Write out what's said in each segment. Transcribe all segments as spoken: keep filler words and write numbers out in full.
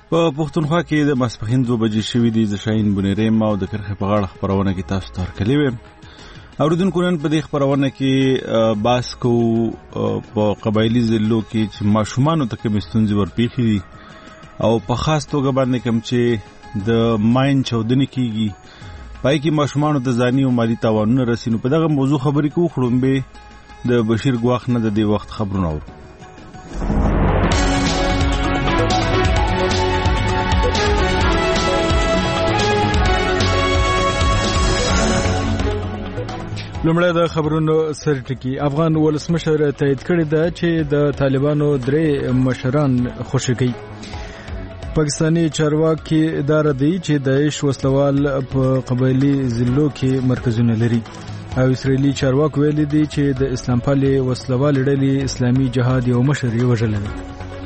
په پښتونخوا کې د ماسپښین دوه بجې شوې دي. د شاهین بونیریم او د کرښې په غاړه خپرونه کې تاسو ته هرکلی ویم. اوریدونکو نن په دې خپرونه کې بحث کوو په قبایلي ضلعو کې چې ماشومانو ته کومې ستونزې ورپېښې دي او په خاص توګه باندې کوم چې د ماین چاودنې کېږي پای کې ماشومانو ته ځاني او مالي تاوانونه رسي. نو په دغه موضوع خبرې کوو. خړومبې د بشیر ګواښ نه د دې وخت خبرونه اورو. لومړی د خبرونو سرټکی. افغان ولسمشر تایید کړی ده چې د طالبانو درې مشران خوشي کوي. پاکستاني چارواکي اداره دی چې داعش وسلوال په قبایلي ضلعو کې مرکزونه لري او اسرائیلي چارواکي ویلي دي چې د اسلام پالي وسلوال ډلې اسلامي جهاد یو مشر یې وژلی دی.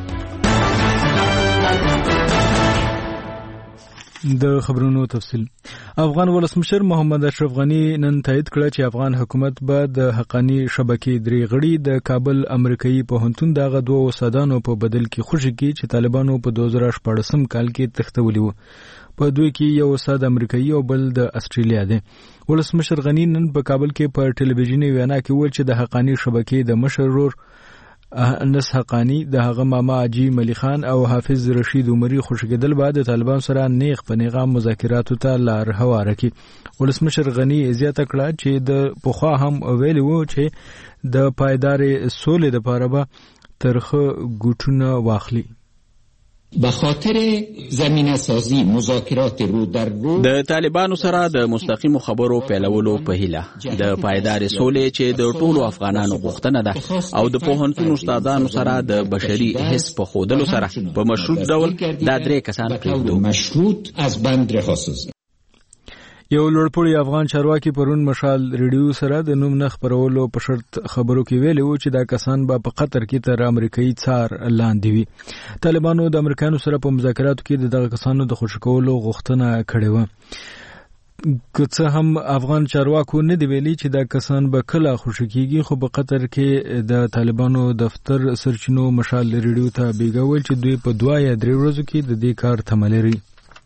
د خبرونو تفصیل. افغان ولسمشر محمد اشرف غنی نن تایید کړ چې افغان حکومت به د حقانی شبکې درې غړي د کابل امریکایي پوهنتون دغه دوه استادانو په بدل کې خوشي کړي چې طالبانو په دوه زره شپږم کال کې تختولي وو. په دوی کې یو استاد امریکایي او بل د استرالیا دی. ولسمشر غنی نن په کابل کې په ټلویزیوني وینا کې وویل چې د حقانی شبکې د مشر ورور انس حقانی د هغه ماما اجي ملي خان او حافظ رشید عمري خوشګدل بعد طالبان سره نیغ په نیغه مذاکراتو ته لار هواره کی. ولسمشر غنی زیاته کړه چې د پوخا هم ویلي وو چې د پایدار سولې لپاره به ترخه ګوټونه واخلي. به خاطر زمینه سازی مذاکرات رو در رو د طالبانو سره د مستقیمو خبرو پیلولو په هیله د پایدار سولې چې د ټولو افغانانو غوښتنه ده او د پوهنتون استادانو سره د بشري حس په خودلو سره په مشروط ډول دا درې کسان پریږدو. مشروط از بند رهاسازی. یو لوړپوړی افغان چارواکي پرون مشال ریډیو سره د نوم نه خپرولو په شرط خبرو کې ویلي وو چې دا کسان به په قطر کې تر امریکایي څار لاندې وي. طالبانو د امریکایانو سره په مذاکراتو کې دغه کسانو د خوشي کولو غوښتنه کړې وه. که څه هم افغان چارواکو نه دی ویلي چې دا کسان به کله خوشي کیږي، خو په قطر کې د طالبانو دفتر سرچینو مشال ریډیو ته بیګول چې دوی په دوه یا درې ورځو کې د دې کار تمه لري.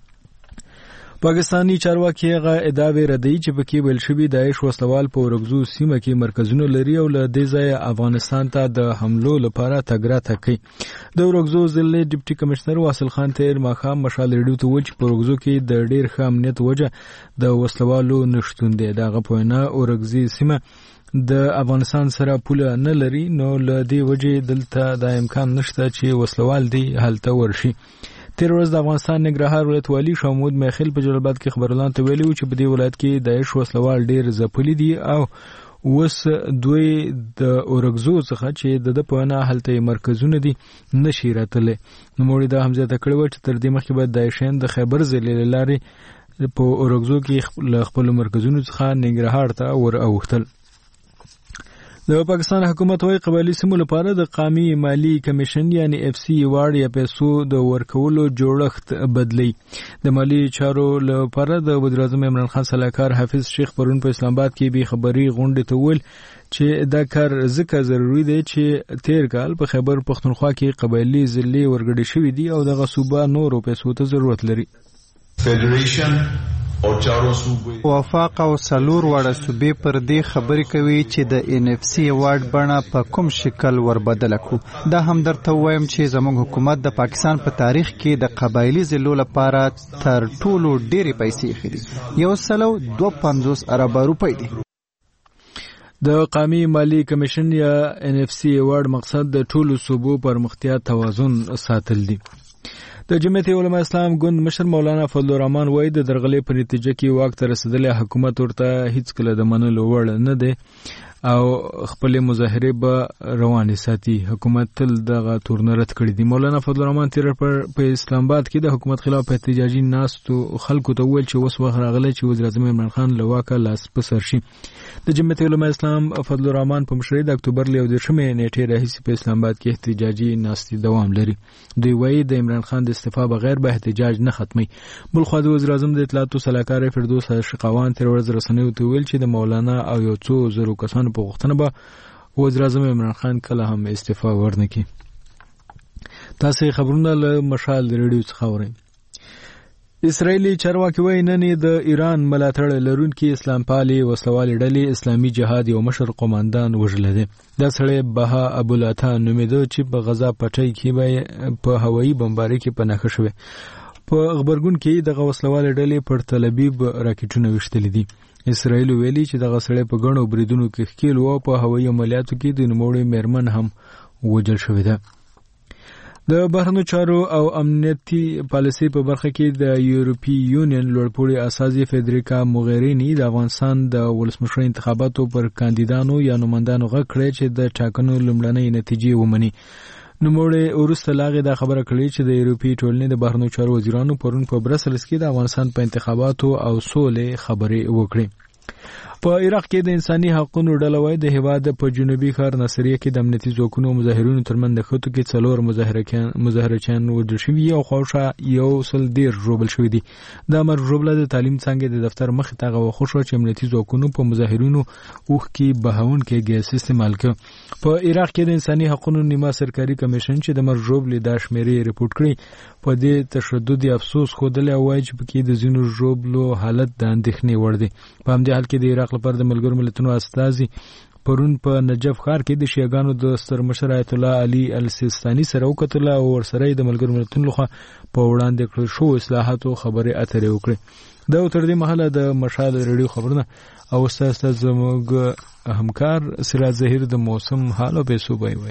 پاکستانی چارواکي هغه ادعاوې ردوي چې پکې ویل شوي داعش وسلوال په ورغزو سیمه کې مرکزونه لري او له دې ځایه افغانستان ته د حملو لپاره تګ راتګ کوي. د ورغزو ضلع ډیپټي کمشنر واصل خان تیر ماښام مشال ریډیو ته وویل چې په ورغزو کې د ډېر ښه امنیت وجه د وسلوالو نشتون دی. د هغه په وینا ورغزي سیمه د افغانستان سره پوله نه لري، نو له دې وجې دلته د امکان نشته چې وسلوال دی هلته ورشي. تیر ورځ د افغانستان ننګرهار ولایت والی شامود میخیل په جلال آباد کې خبرلاند ته ویلي و چې په دې ولایت کې داعش وسلوال ډېر ځپلي دي او اوس دوی د اورګزو څخه چې د ده په وینا هلته مرکزونه دي نشي راتلی. نوموړي دا هم زیاته کړې وه چې تر دې مخکې به داعشیان د خیبر ضلع له لارې په اورګزو کې له خپلو مرکزونو څخه ننګرهار ته ور اوښتل. د پاکستان حکومت وايي قبایلي سیمو لپاره د قومي مالی کمیشن یعنی اف سی ایوارډ یا پیسو د ورکولو جوړښت بدلی. د مالی چارو لپاره د وزیر اعظم عمران خان صلاحکار حافظ شیخ پرون په اسلام آباد کې به خبري غونډه ته ویل چې دا کار ځکه ضروری دی چې تیر کال په خیبر پښتونخوا کې قبایلي ضلعې ورګډې شوې دي او دغه صوبه نورو پیسو ته ضرورت لري. فدریشن وفاق او سلور وړه صوبې پر دې خبرې کوي چې د ان اف سی ایوارډ بڼه په کوم شکل وربدله کړو. دا هم درته وایم چې زموږ حکومت د پاکستان په تاریخ کې د قبایلي ضلعو لپاره تر ټولو ډېرې پیسې ایښې دي، یو سلو دوه پنځوس اربه روپۍ دي. د قومي مالی کمیشن یا ان اف سی ایوارډ مقصد د ټولو صوبو پرمختیا توازن ساتل دي. د جمعیت علماء اسلام ګوند مشر مولانا فضل الرحمن وایي د درغلې په نتیجه کې واک ته رسېدلی حکومت ورته هیڅ کله د منلو وړ نه دی او خپل مظاهره به روانې ساتي. حکومت تل دغه تورنه رد کړی دی. مولانا فضل الرحمن تیر په اسلام آباد کې د حکومت خلاف احتجاجي ناستو خلکو ته ویل چې اوس وخت راغلی چې وزیر اعظم عمران خان له واکه لاس په سر شي. د جمعیت علماء اسلام فضل الرحمن په مشرۍ د اکتوبر له یوولسمې نیټې راهیسې په اسلام آباد کې احتجاجي ناستې دوام لري. دوی وایي د عمران خان د استعفا بغیر به احتجاج نه ختمي. بل خوا د وزیر اعظم د اطلاعاتو سلاکار فردوس شقاوان تیر ورځ رسنیو ته ویل چې د مولانا او یو څو زرو کسانو په غوښتنه به وزیر اعظم عمران خان کله هم استعفا ورنکړي. تاسو خبرونه له مشال ریډیو څخه اورئ. اسرائیلي چارواکي وایي نن د ایران ملاتړ لرونکي اسلام پالي وسلوالې ډلې اسلامي جهاد یو مشر قوماندان وژلی دی. دا سړی بها ابوالعطا نومېده چې په غزا پټۍ کې به په هوایي بمبارۍ کې پناه شوی. په خبرګون کې دغه وسلوالې ډلې پر تل ابیب راکټونه ویشتلي دي. اسرائیل ویلي چې دغه سړی په ګڼو بریدونو کې ښکیل و او په هوایي عملیاتو کې د نوموړي میرمن هم وژل شوې ده. د بهرنیو چارو او امنیتي پالیسۍ په برخه کې د یورپي یونین لوړپوړي اساسي فدریکا موغرینی د افغانستان د ولسمشر انتخاباتو پر کاندیدانو یا نوماندانو غږ کړی چې د ټاکنو لومړنۍ نتیجې ومني. نوموړي وروسته لاغې دا خبره کړې چې د یورپي ټولنې د بهرنیو چارو وزیرانو پرون په برسلز کې د افغانستان په انتخاباتو او سولې خبرې وکړې. په عراق کې د انساني حقوقو ډله وای د هیواد په جنوبي ښار ناصریه کې د امنیتي ځواکونو مظاهرونو ترمن د خطو کې څلور مظاهرکان مظاهرچیان وژل شوي او خواوشا یو سل ډیر ژوبل شوي دي. د امر ژوبله د تعلیم څنګه د دفتر مخ ته غوښو شو چې امنیتي ځواکونو په مظاهرونو اوخ کې بهاون کې ګیس استعمال کړ. په عراق کې د انساني حقوقو نیمه سرکاري کمیشن چې د امر ژوبلې د شمیرې ریپورت کړی په دې تشدد افسوس خوده وایي چې پکې د زینو ژوبلو حالت د اندېښنې وړ دی. په همدې حال کې د عراق لپاره د ملګرو ملتونو استازي پرون په نجف ښار کې د شیعاګانو د ستر مشر آیت الله علي السیستاني سره وکتل او ورسره د ملګرو ملتونو لخوا په وړاندې کړل شو اصلاحاتو خبرې اترې وکړي. دا تر دې مهاله د مشال ریډیو خبرونه او استاد زموږ همکار سراج ظهیر د موسم حال او پیسو وایي.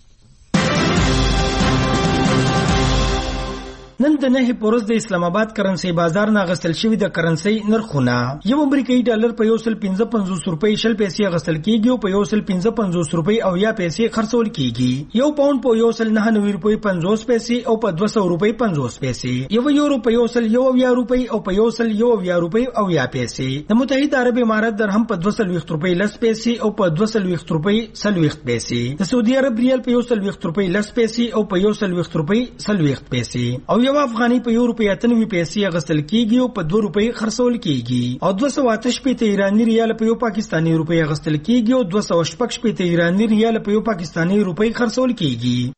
نن د نه پورز د اسلام آباد کرنسي بازار نه غسل شوی د کرنسي نرخونه یو امریکایي ډالر په یو سل پنځه پنځوس روپۍ شل پیسې غسل کیږي او په یو سل پنځه پنځوس روپۍ او یا پیسې خرڅول کیږي. یو پاوند په یو سل نه نوي روپۍ پنځوس پیسې او په دوه سوه روپۍ پنځوس پیسې. یو یورو په یو سل یو یا روپۍ او په یو سل یو یا روپۍ او یا پیسې. د متحده عرب امارات درهم په دوه سل روپۍ لس پیسې او په دوه سل روپۍ سلويخت پیسې. د سعودي عرب ریال په یو سل روپۍ لس پیسې او په یو سل روپۍ سلويخت پیسې. او یو افغاني په یو روپۍ اتنوي پیسې غسل کیږي او په دوه روپۍ خرڅول کیږي. او دوه سوه اته شپېته ایراني ریال په یو پاکستاني روپۍ غسل کیږي او دوه سوه شپږ شپېته ایراني ریال په یو پاکستاني روپۍ خرڅول کیږي.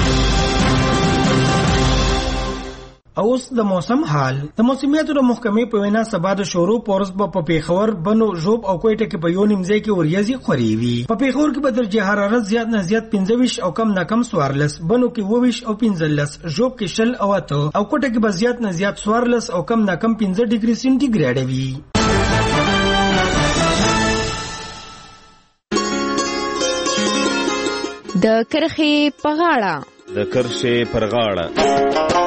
اوس د موسم حال. د موسمیاتو د محکمې په وینا سبا د شورو پورس په پیښور بنو ژوب او کوټه کې په یو نیمځای کې وریځي خوري وي. په پیښور کې به درجه حرارت زیات نه زیات پنځه ویشت او کم نه کم څوارلس، بنو کې اووه ویشت او پنځلس، ژوب کې شل او اته او کوټه کې به زیات نه زیات څوارلس او کم نه کم پنځه ډیګري سینټیګریډ وي. د کرخې په غاړه د کرښې پر غاړه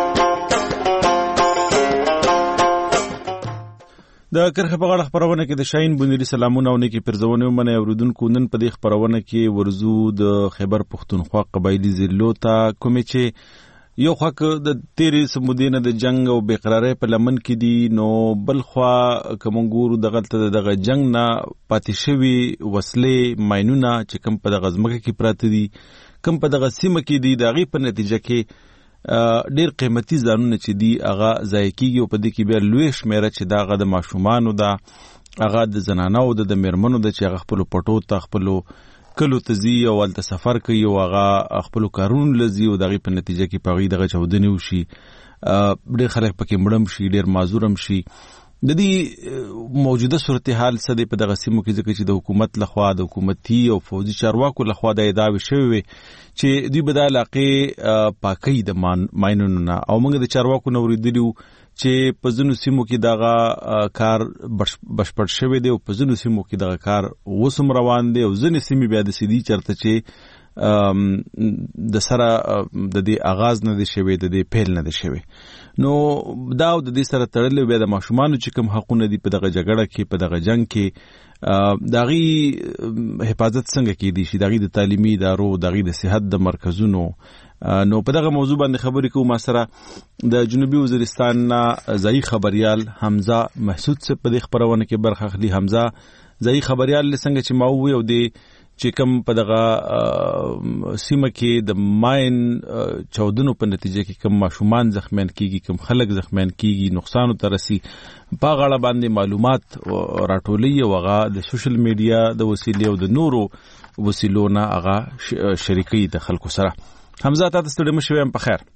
د کرخه په غاړه خبرونه کې د شاهین بنيري سلامونه او نیکی پرزونه ومنه اوریدونکو. نن په دې خبرونه کې ورزو د خیبر پښتونخوا قبایلی ضلعو ته کومې چې یو خواک د تیرې سمودینه د جنگ او بیقراری په لمن کې دي، نو بل خوا کومګورو دغه ته دغه جنگ نه پاتې شوی وسلې ماینونه چې کوم په دغه ځمکه کې پراته دي، کوم په دغه سیمه کې دي، د هغې په نتیجه کې ډیر قیمتي ځانونه چې دي هغه ضایع کیږي او په دې کې بیا لوی شمیره چې دا هغه د ماشومانو ده، هغه د زنانو ده، د میرمنو ده چې هغه خپلو پټو ته خپلو کلو ته ځي او هلته سفر کوي او هغه خپلو کارونو له ځي او د هغې په نتیجه کې په هغې دغه چاودنې وشي، ډېر خلک پکې مړه شي، ډېر معذور هم شي. د دې موجوده صورتحال څه دی په دغه سیمو کې، ځکه چې د حکومت لخوا د حکومتي او فوجي چارواکو لخوا د ادعاوې شوې وې چې دوی به دا علاقې پاکوي د ماینونو نه، او موږ د چارواکو نه اورېدلي وو چې په ځینو سیمو کې دغه کار بشپړ شوی دی او په ځینو سیمو کې دغه کار اوس هم روان دی او ځینې سیمې بیا داسې دي چېرته چې د سره د دې آغاز نه دی شوی، د دې پیل نه دی شوی. نو دا او د دې سره تړلې بیا د ماشومانو چې کوم حقونه دي په دغه جګړه کې، په دغه جنگ کې، د هغې حفاظت څنګه کیدی شي، د هغې د تعلیمي ادارو، د هغې د صحت د مرکزونو. نو په دغه موضوع باندې خبرې کوو. ما سره د جنوبي وزیرستان نه ځایي خبریال حمزه محسود صاحب په دې خپرونه کې برخه اخلي. حمزه ځایي خبریال څنګه چې ما ووی او د چې کوم په دغه سیمه کې د ماین چاودنو په نتیجه کې کوم ماشومان زخمیان کیږي، کوم خلک زخمیان کیږي، نقصان ته رسي، په غاړه باندې معلومات راټولي او هغه د سوشل میډیا د وسیلې او د نورو وسیلو نه هغه شریکي د خلکو سره. حمزه تاسو ستړي مشو یم په خیر.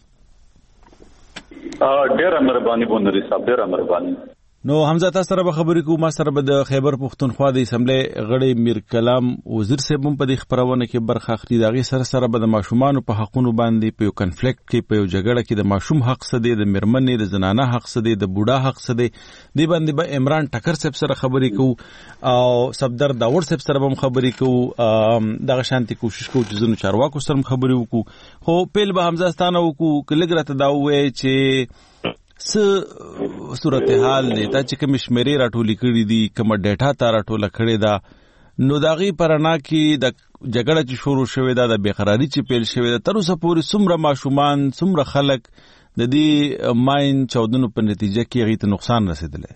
ډیره مهرباني بونری صاحب ډیره مهرباني. نو حمزه تاسو سره به خبرې کوو. ما سره به د خیبر پښتونخوا د اسمبلی غړی میر کلام وزیر صاحب هم په دې خبرونه کې برخه اخلي. د هغې سره سره به د ماشومانو په حقونو باندې په یو کنفلیکټ کې په یو جګړه کې د ماشوم حق څه دی، د میرمنې د زنانه حق څه دی، د بوډا حق څه دی، دې باندې به عمران ټکر صاحب سره خبرې کوو او صفدر داور صاحب سره به هم خبرې کوو. دغه شانتي کوشش کوو چې ځینو چارواکو سره هم خبرې وکړو. خو پیل به حمزه ستانه وکړو که لږ راته دا ووایې چې څه صورتحال دی، تا چې کومې شمیرې راټولې کړي دي، کومه ډیټا تا راټوله کړې ده، نو د هغې په رڼا کې د جګړه چې شروع شوې ده، د بېقراري چې پیل شوې ده، تر اوسه پورې څومره ماشومان څومره خلک د دې ماین چاودنو په نتیجه کې هغې ته نقصان رسېدلی؟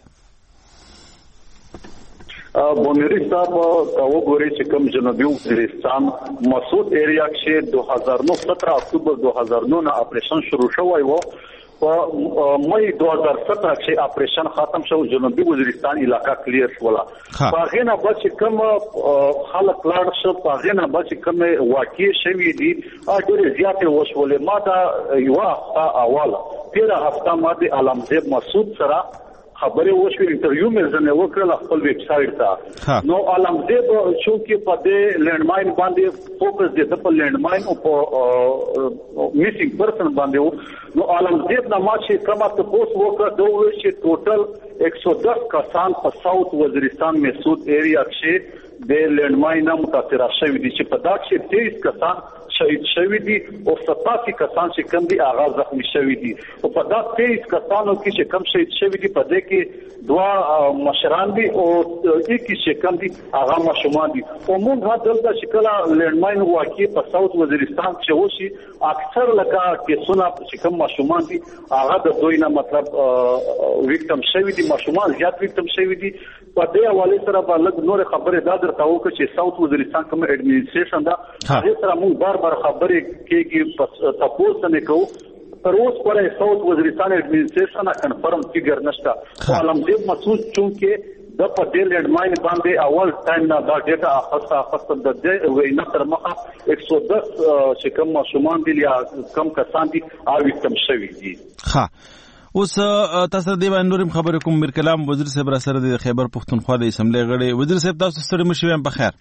بونری صاحب وګورئ چې کوم جنوبي وزیرستان مسعود ایریا کې دو هزار نو سترہ اکتوبر دو هزار نو نه اپریشن شروع شوی و. په مئی دو هزار سترہ کې اپریشن ختم شو، جنوبي وزیرستان علاقہ کلیر شولا. هغه نه بچ کوم خلک لاړ شو، هغه نه بچ کوم واقع شوی دي ډېر زیات وشولې. ما دا یو هفته اواله تیرا هفته ما د علامزیب مسعود سره خبرې وشوې، انټرویو مې ځنه وکړل خپل ویب سایټ ته. نو علامزیب چې په دې لینډ ماین باندې فوکس دې په لینډ ماین او په میسینګ پرسن باندې وو. نو علامزیب نه ما چې کومه تاسو وکړه دوه چې ټوټل ایک سو دس کسان په ساوث وزیرستان مسعود ایریا کې د لینډ ماین متاثر شوي دي، چې په دا کې تیئیس کسان شهید شوي دي او ستاسي کسان چې کم دي هغه زخمی شوي دي. او په دا تیئیس کسانو کې چې کم شهید شوي دي په دې کې دوا مشران دي او یک چې کم دي هغه ماشومان دي. او موږ ها دلته چې کله لینډ ماین واقع په ساوث وزیرستان کې وشي اکثر لکه کیسونه چې کم ماشومان دي هغه د دوی نه مطلب ویکټم شوي دي، ماشومان زیات ویکټم شوي دي. په دې حواله سره به لږ نور خبرې دا درته وکړو چې ساوث وزیرستان کوم اډمنسټریشن دا هغه سره موږ بار بار خبرې کېږي تاسو نه کوو. تر اوسه پورې ساوث وزیرستان اډمنسټریشن کنفرم فیګر نشته. علامزیب مسعود چونکه د په دې لینډ ماین باندې اول ټایم نه دا ډیټا اخسته اخسته د دې وینا تر مخه ایک سو دس چې کوم ماشومان دي یا کم کسان دي او وکم شوي دي. ها اوس تاسو د باندې نورم خبرې کوم. میر کلام وزیر صاحب را سره د خیبر پښتونخوا د اسمبلی غړي. وزیر صاحب تاسو ستړي مشو یم په خیر.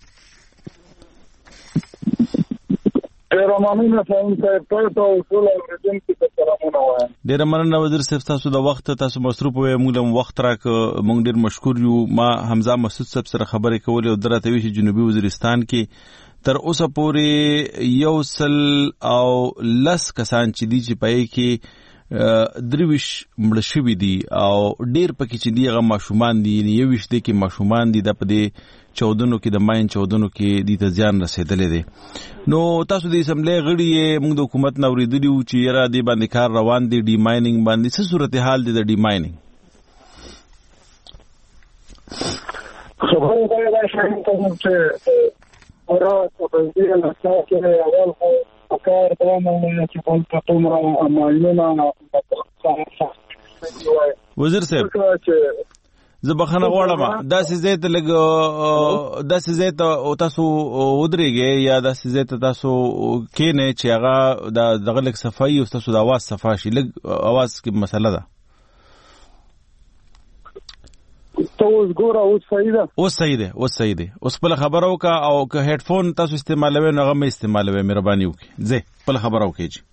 ډیر مننه فهم صاحب ته او ټول اوریدونکو ته سلامونه وایم. ډیر مننه وزیر صاحب تاسو د وخت تاسو مصروف وې، موږ هم وخت راک موږ ډیر مشکور یو. ما حمزه مسعود صاحب سره خبرې کولې او درته وی چې جنوبي وزیرستان کې تر اوسه پورې یو سل او لس کسان چې دي چې پای کې درویش مړ شوي دي او ډیر پکې چې دی هغه ماشومان دي، یو ویش دي کې ماشومان دي د په دې چودنو کې د ماین چودنو کې د ته ځان رسیدلې دي. نو تاسو د اسمبلی غړي موږ د حکومت نو ورېدلی و چې یاره دې باندې کار روان دي، ډي مایننګ باندې څه صورتحال دي د ډي مایننګ؟ خبرې دا ده چې اورا په دې نه چې اول خو کار دوام چې په تومره ماینونه وزیر صاحب زه بخښنه غواړم داسې ځای ته لږ داسې ځای ته تاسو ودرېږئ یا داسې ځای ته تاسو کښېنئ چې هغه دغه لږ صفایي او ستاسو د اواز صفا شي. لږ اواز کې مسله ده. ته اوس ګوره اوس صحیح ده؟ اوس صحیح ده اوس صحیح ده. اوس خپله خبره وکړه او که هیډفون تاسو استعمالوئ نو هغه مه استعمالوئ، مهرباني وکړئ. ځئ خپله خبره وکړئ. جي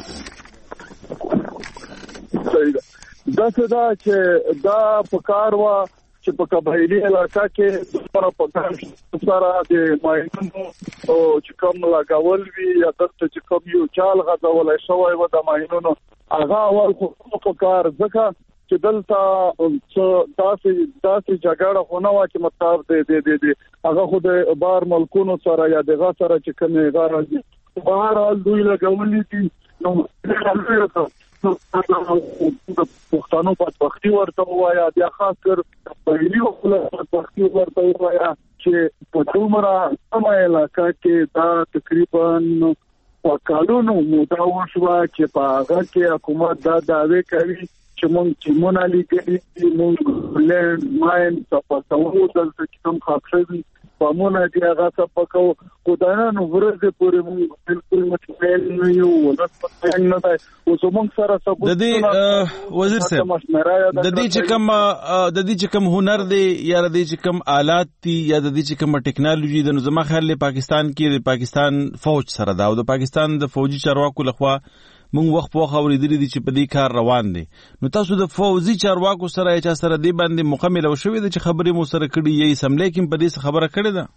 صحیح ده. داسې ده چې دا په کار وه چې په قبایلي علاقه کې سره په کار سره د ماینونو چې کوم لګول وي یا دلته چې کوم یو چال غځولی شوی و د ماینونو هغه اول خو په کار ځکه چې دلته داسې داسې جګړه خو نه وه چې مطلب دی دی دی دی هغه خو د بار ملکونو سره یا دغه سره چې کومې هغه راځي په هر حال دوی لګولي دي. نو د پښتنو بدبختي ورته ووایه، بیا خاص کر قبایلي بدبختي ورته ووایه چې په دومره سمه علاقه کې دا تقریبا په کلونو موده وشوه چې په هغه کې حکومت دا دعوې کوي چې مونږ ټیمونه لیکلي دي، مونږ لینډ ماین صفا کوو، دلته چې کوم ښخ شوي بامونه چې هغه سپکو خدایانو ورځ پورې موږ بالکل متفائل نه یو ولې نه ده او زموږ سره ثبوت د دې وزیر صاحب د دې چې کوم د دې چې کوم هنر دی یا د دې چې کوم آلات دي یا د دې چې کوم ټیکنالوژي د نظام خل پاکستان کې د پاکستان فوج سره دا او د پاکستان د فوجي چارواکو لخوا مونږ وخت په خبرې درې دي چې په دې کار روان دي نو تاسو د فوجي چارواکو سره یا سره دی باندې مکمل او شوی د چې خبرې مو سره کړي یي سملې کې په دې خبره کړې ده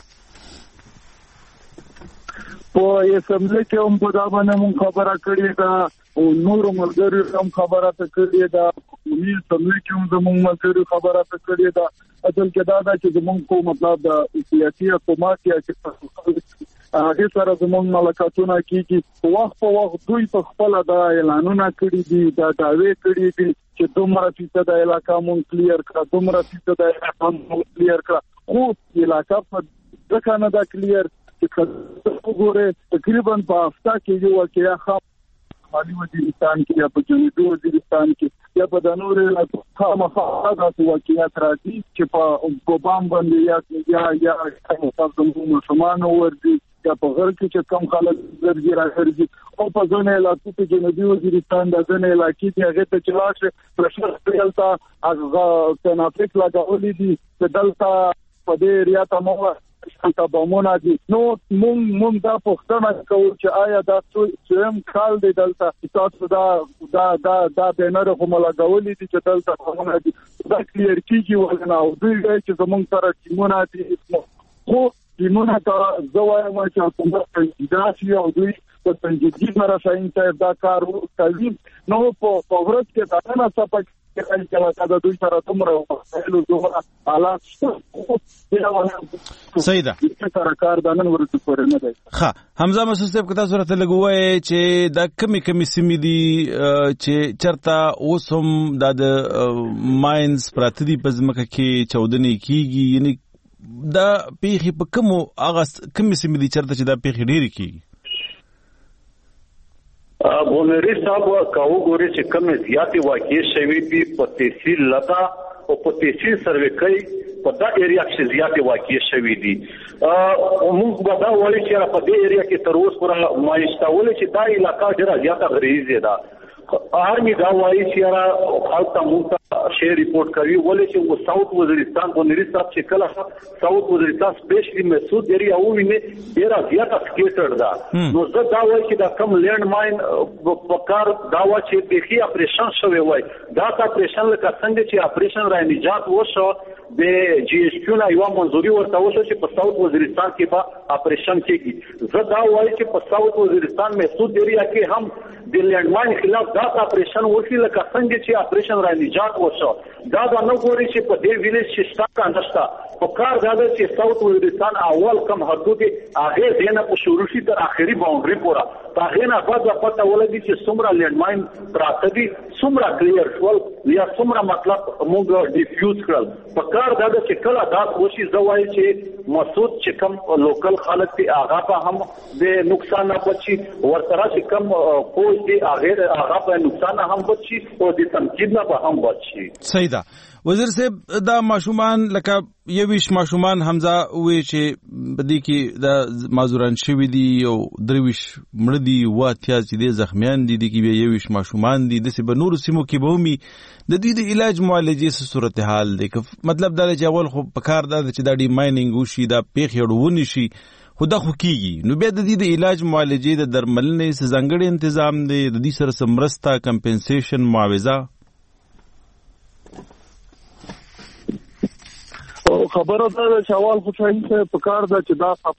په یې سملې کې هم په دا باندې مونږ خبره کړې ده او نور ملګری هم خبره کړې ده یې سملې کې هم زموږ ملګری خبره کړې ده اصل کې دا ده چې زموږ کو مطلب د سیاسي حکومت یا چې هغه سره زموږ ملکاتونه کیږي وخت په وخت دوی په خپل د اعلانونه کړی دي دا داوی کړی دي چې دومره فیصد علاقه مونږ کلیر کړه دومره فیصد علاقه مونږ کلیر کړه خو علاقه په ځکه نه دا کلیر چې وګوره تقریبا په هفته کې یو واقعیا خام مالي وزیرستان کې یا په جنوبي وزیرستان کې یا په دانور علاقو خامخا داسې واقعیات راځي چې په بام باندې یا یا یا تاسو موږ شمانو ورځي یا په غر کې چې کم خلک زرګي راځي او په ځینې علاقو کې جنوبي وزیرستان د ځینې علاقې کې هغه ته چلاشه پرشر پرلتا هغه تنافق لګولې دي چې دلته په دې ریاته مو څنګه بمونه دي نو مونږ مونږ دا پوښتنه کوو چې آیا دا څوم کال دی دلته تاسو دا دا دا دا بنر کوم لګولې دي چې دلته بمونه دي دا کلیر کیږي ولنه او دوی چې زمونږ سره ټیمونه دي خو ټیمونه دا زوایم چې حکومت دا شي او دوی په سنجیدګي سره شاین ته دا کار کوي نو په ورځ کې دا نه سپک کې کله دا دوی سره تمره وایلو دوه حالات صحیح ده سرکار د نن ورته پورې نه دی ها حمزه مسعود صاحب کته صورت لګوي چې دا کمی کمی سیمې دي چې چرتا اوسم د ماینز پراتدي پزمکه کې چودنې کیږي یعنی دا پیخي په کوم هغه کمی سیمې دي چرته چې دا پیخي ډېری کیږي بونری صاحب کاو ګوري چې کوم زیاتې واقعي شوي دي په تحصیل لتا او په تحصیل سروې کوي په دا ایریا کې زیاتې واقعي شوي دي موږ به دا وایو چې په دې ایریا کې تر اوسه پورې مایستاول چې دا علاقہ ډېره زیاته غریزه ده آرمی دا وایي چې را خلک ته موږ شیر ریپورت کوي ولې چې و ساوث وزیرستان بونری صاحب چې کله ساوث وزیرستان سپیشلی مسعود ایریا او ویني ډېره زیاته سکیټر ده نو زه دا وایي چې دا کم لینډ ماین په کار دا وا چې بخي اپریشن شوی وای دا تا اپریشن لکه څنګه چې اپریشن را نجات وشو د جی ایس کیو نه یو منځوري ورته وشو چې په ساوث وزیرستان کې به اپریشن کېږي زه دا وایي چې په ساوث وزیرستان مسعود ایریا کې هم د لینډ ماین خلاف دا اپریشن وشي لکه څنګه چې اپریشن را نجات وشو دا دا نو ګوري چې په دې ویلج کې شتا کانشتا په کار دا چې ساوث وزیرستان اول کم حدود هغه دینه په شروع شي تر اخري باونډري پورا هغه نه بعد پته ولګي چې څومره لینډ ماین پراته دي څومره کلیر شول یا څومره مطلب موږ ډیفیوز کړل په کار دا چې کله دا کوشش زوای چې مسعود چې کم لوکل خلک دي هغه په هم د نقصان نه بچي ورسره چې کم فوج دي هغه هغه په نقصان هم بچي او د تمکین نه به هم بچي صحیح ده وزیر صاحب دا ماشومان لکه یویش ماشومان حمزه وی چې بدی کې دا معذوران شوی دي او درویش مړ دي واتیا چې د زخمیان دي د کې یویش ماشومان دي د سه بنور سیمو کې بومي د دې د علاج معالجې سره صورتحال دي مطلب دا چې اول خو پکار دا چې دا ډی ماینینګ وشي دا پیخ یړونی شي خدا خو کیږي نو بیا د دې د علاج معالجې د درملنې څخه ځانګړي تنظیم دي د دې سره سمرستا کمپنسیشن معاوضه خبره ده چې اول خو څنګه په کار ده چې دا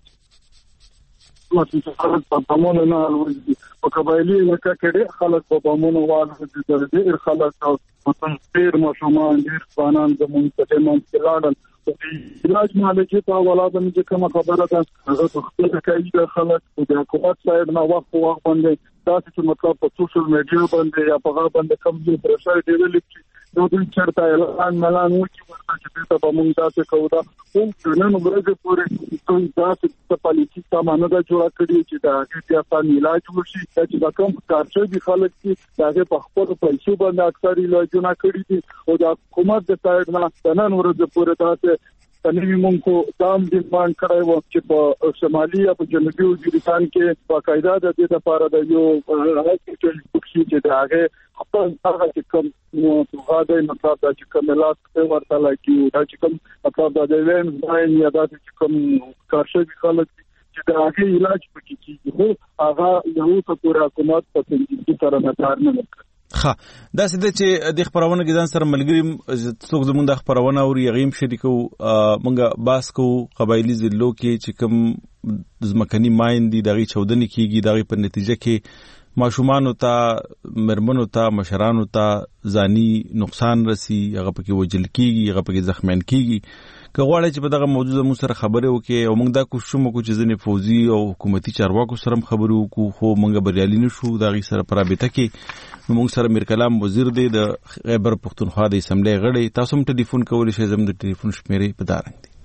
ماته خلک په بامونو نه الوزي په قبایلی علاقې کې ډېر خلک په بامونو والوزي ډېر خلک او ډېر ماشومان ډېر ځوانان زموږ په ټیمن کې لاړل علاج معالجې ته ولادم چې کومه خبره ده هغه په خپل کې د خلک د حکومت سایډ نه وخت په وخت باندې تاسو چې مطلب په سوشل میډیا باندې یا په هغه باندې کوم څه پرشر ډیولپ شي نو دوی چرته اعلان ملان وکړي ورته چې ته به مونږ تاسو کوو دا کوم نن ورځ پورې دوی تاسو ته پالیسي سامانه دا جوړ کړی چې دا هغه په علاج وشي چې دا کوم کارچې دي خلک چې دا په خپل پیسو باندې اکثر علاجونه کړی دي او د حکومت د سایډ نه نن ورځ پورې تاسو نوی مونږ دام ډیماند کړی و چې په شمالي او جنوبي وزیرستان کې باقاعده د دې لپاره د یو هاسپټل پکې چې دا هغه خپل هغه چې کوم غاډه مطلب دا چې کوم لاس په ورته لکه دا چې کوم مطلب دا د وین باین یا دا چې کوم کارشوي خلک چې دا هغه علاج پکې کیږي خو هغه یو څه پورا حکومت په تنظیم سره نه کار نه کوي. ها دا څه چې د خبرونه کې ځان سره ملګری څوک زموږ د خبرونه او یغیم شریکو مونږه باس کو قبایلی ضلعو کې چې کوم ځمکني ماین دي دغه چودنې کیږي دغه په نتیجه کې ماشومان او ته مرمنو ته مشرانو ته ځاني نقصان رسی هغه پکې وجل کیږي هغه پکې زخمیان کیږي که غواړي چې په دغه موضوع مو سره خبرې وکړي او موږ دا کوشش وکړو چې ځنې فوزي او حکومتي چارواکو سره خبرې وکړو خو موږ بریالي نشو دا غي سره پرابطه کې نو موږ سره میر کلام وزیر دی د خیبر پختونخوا د اسمبلی غړی تاسو هم ټلیفون کولی شئ زموږ د ټلیفون شمیرې په دارنګ دی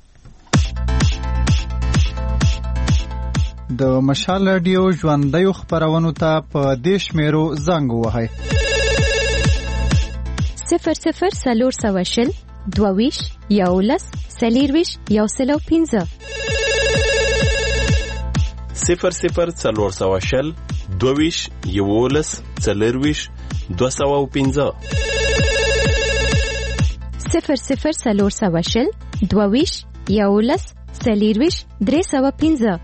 د مشال رادیو ژوندۍ خبرونو ته په دیش میرو زنګ وهاي صفر صفر سلور سواشل دوویش یولس سلیرویش یوسلو پینزه صفر صفر سلور سواشل دوویش یولس سلیرویش دو سو پینزه صفر صفر سلور سواشل دوویش یولس سلیرویش درې سو پینزه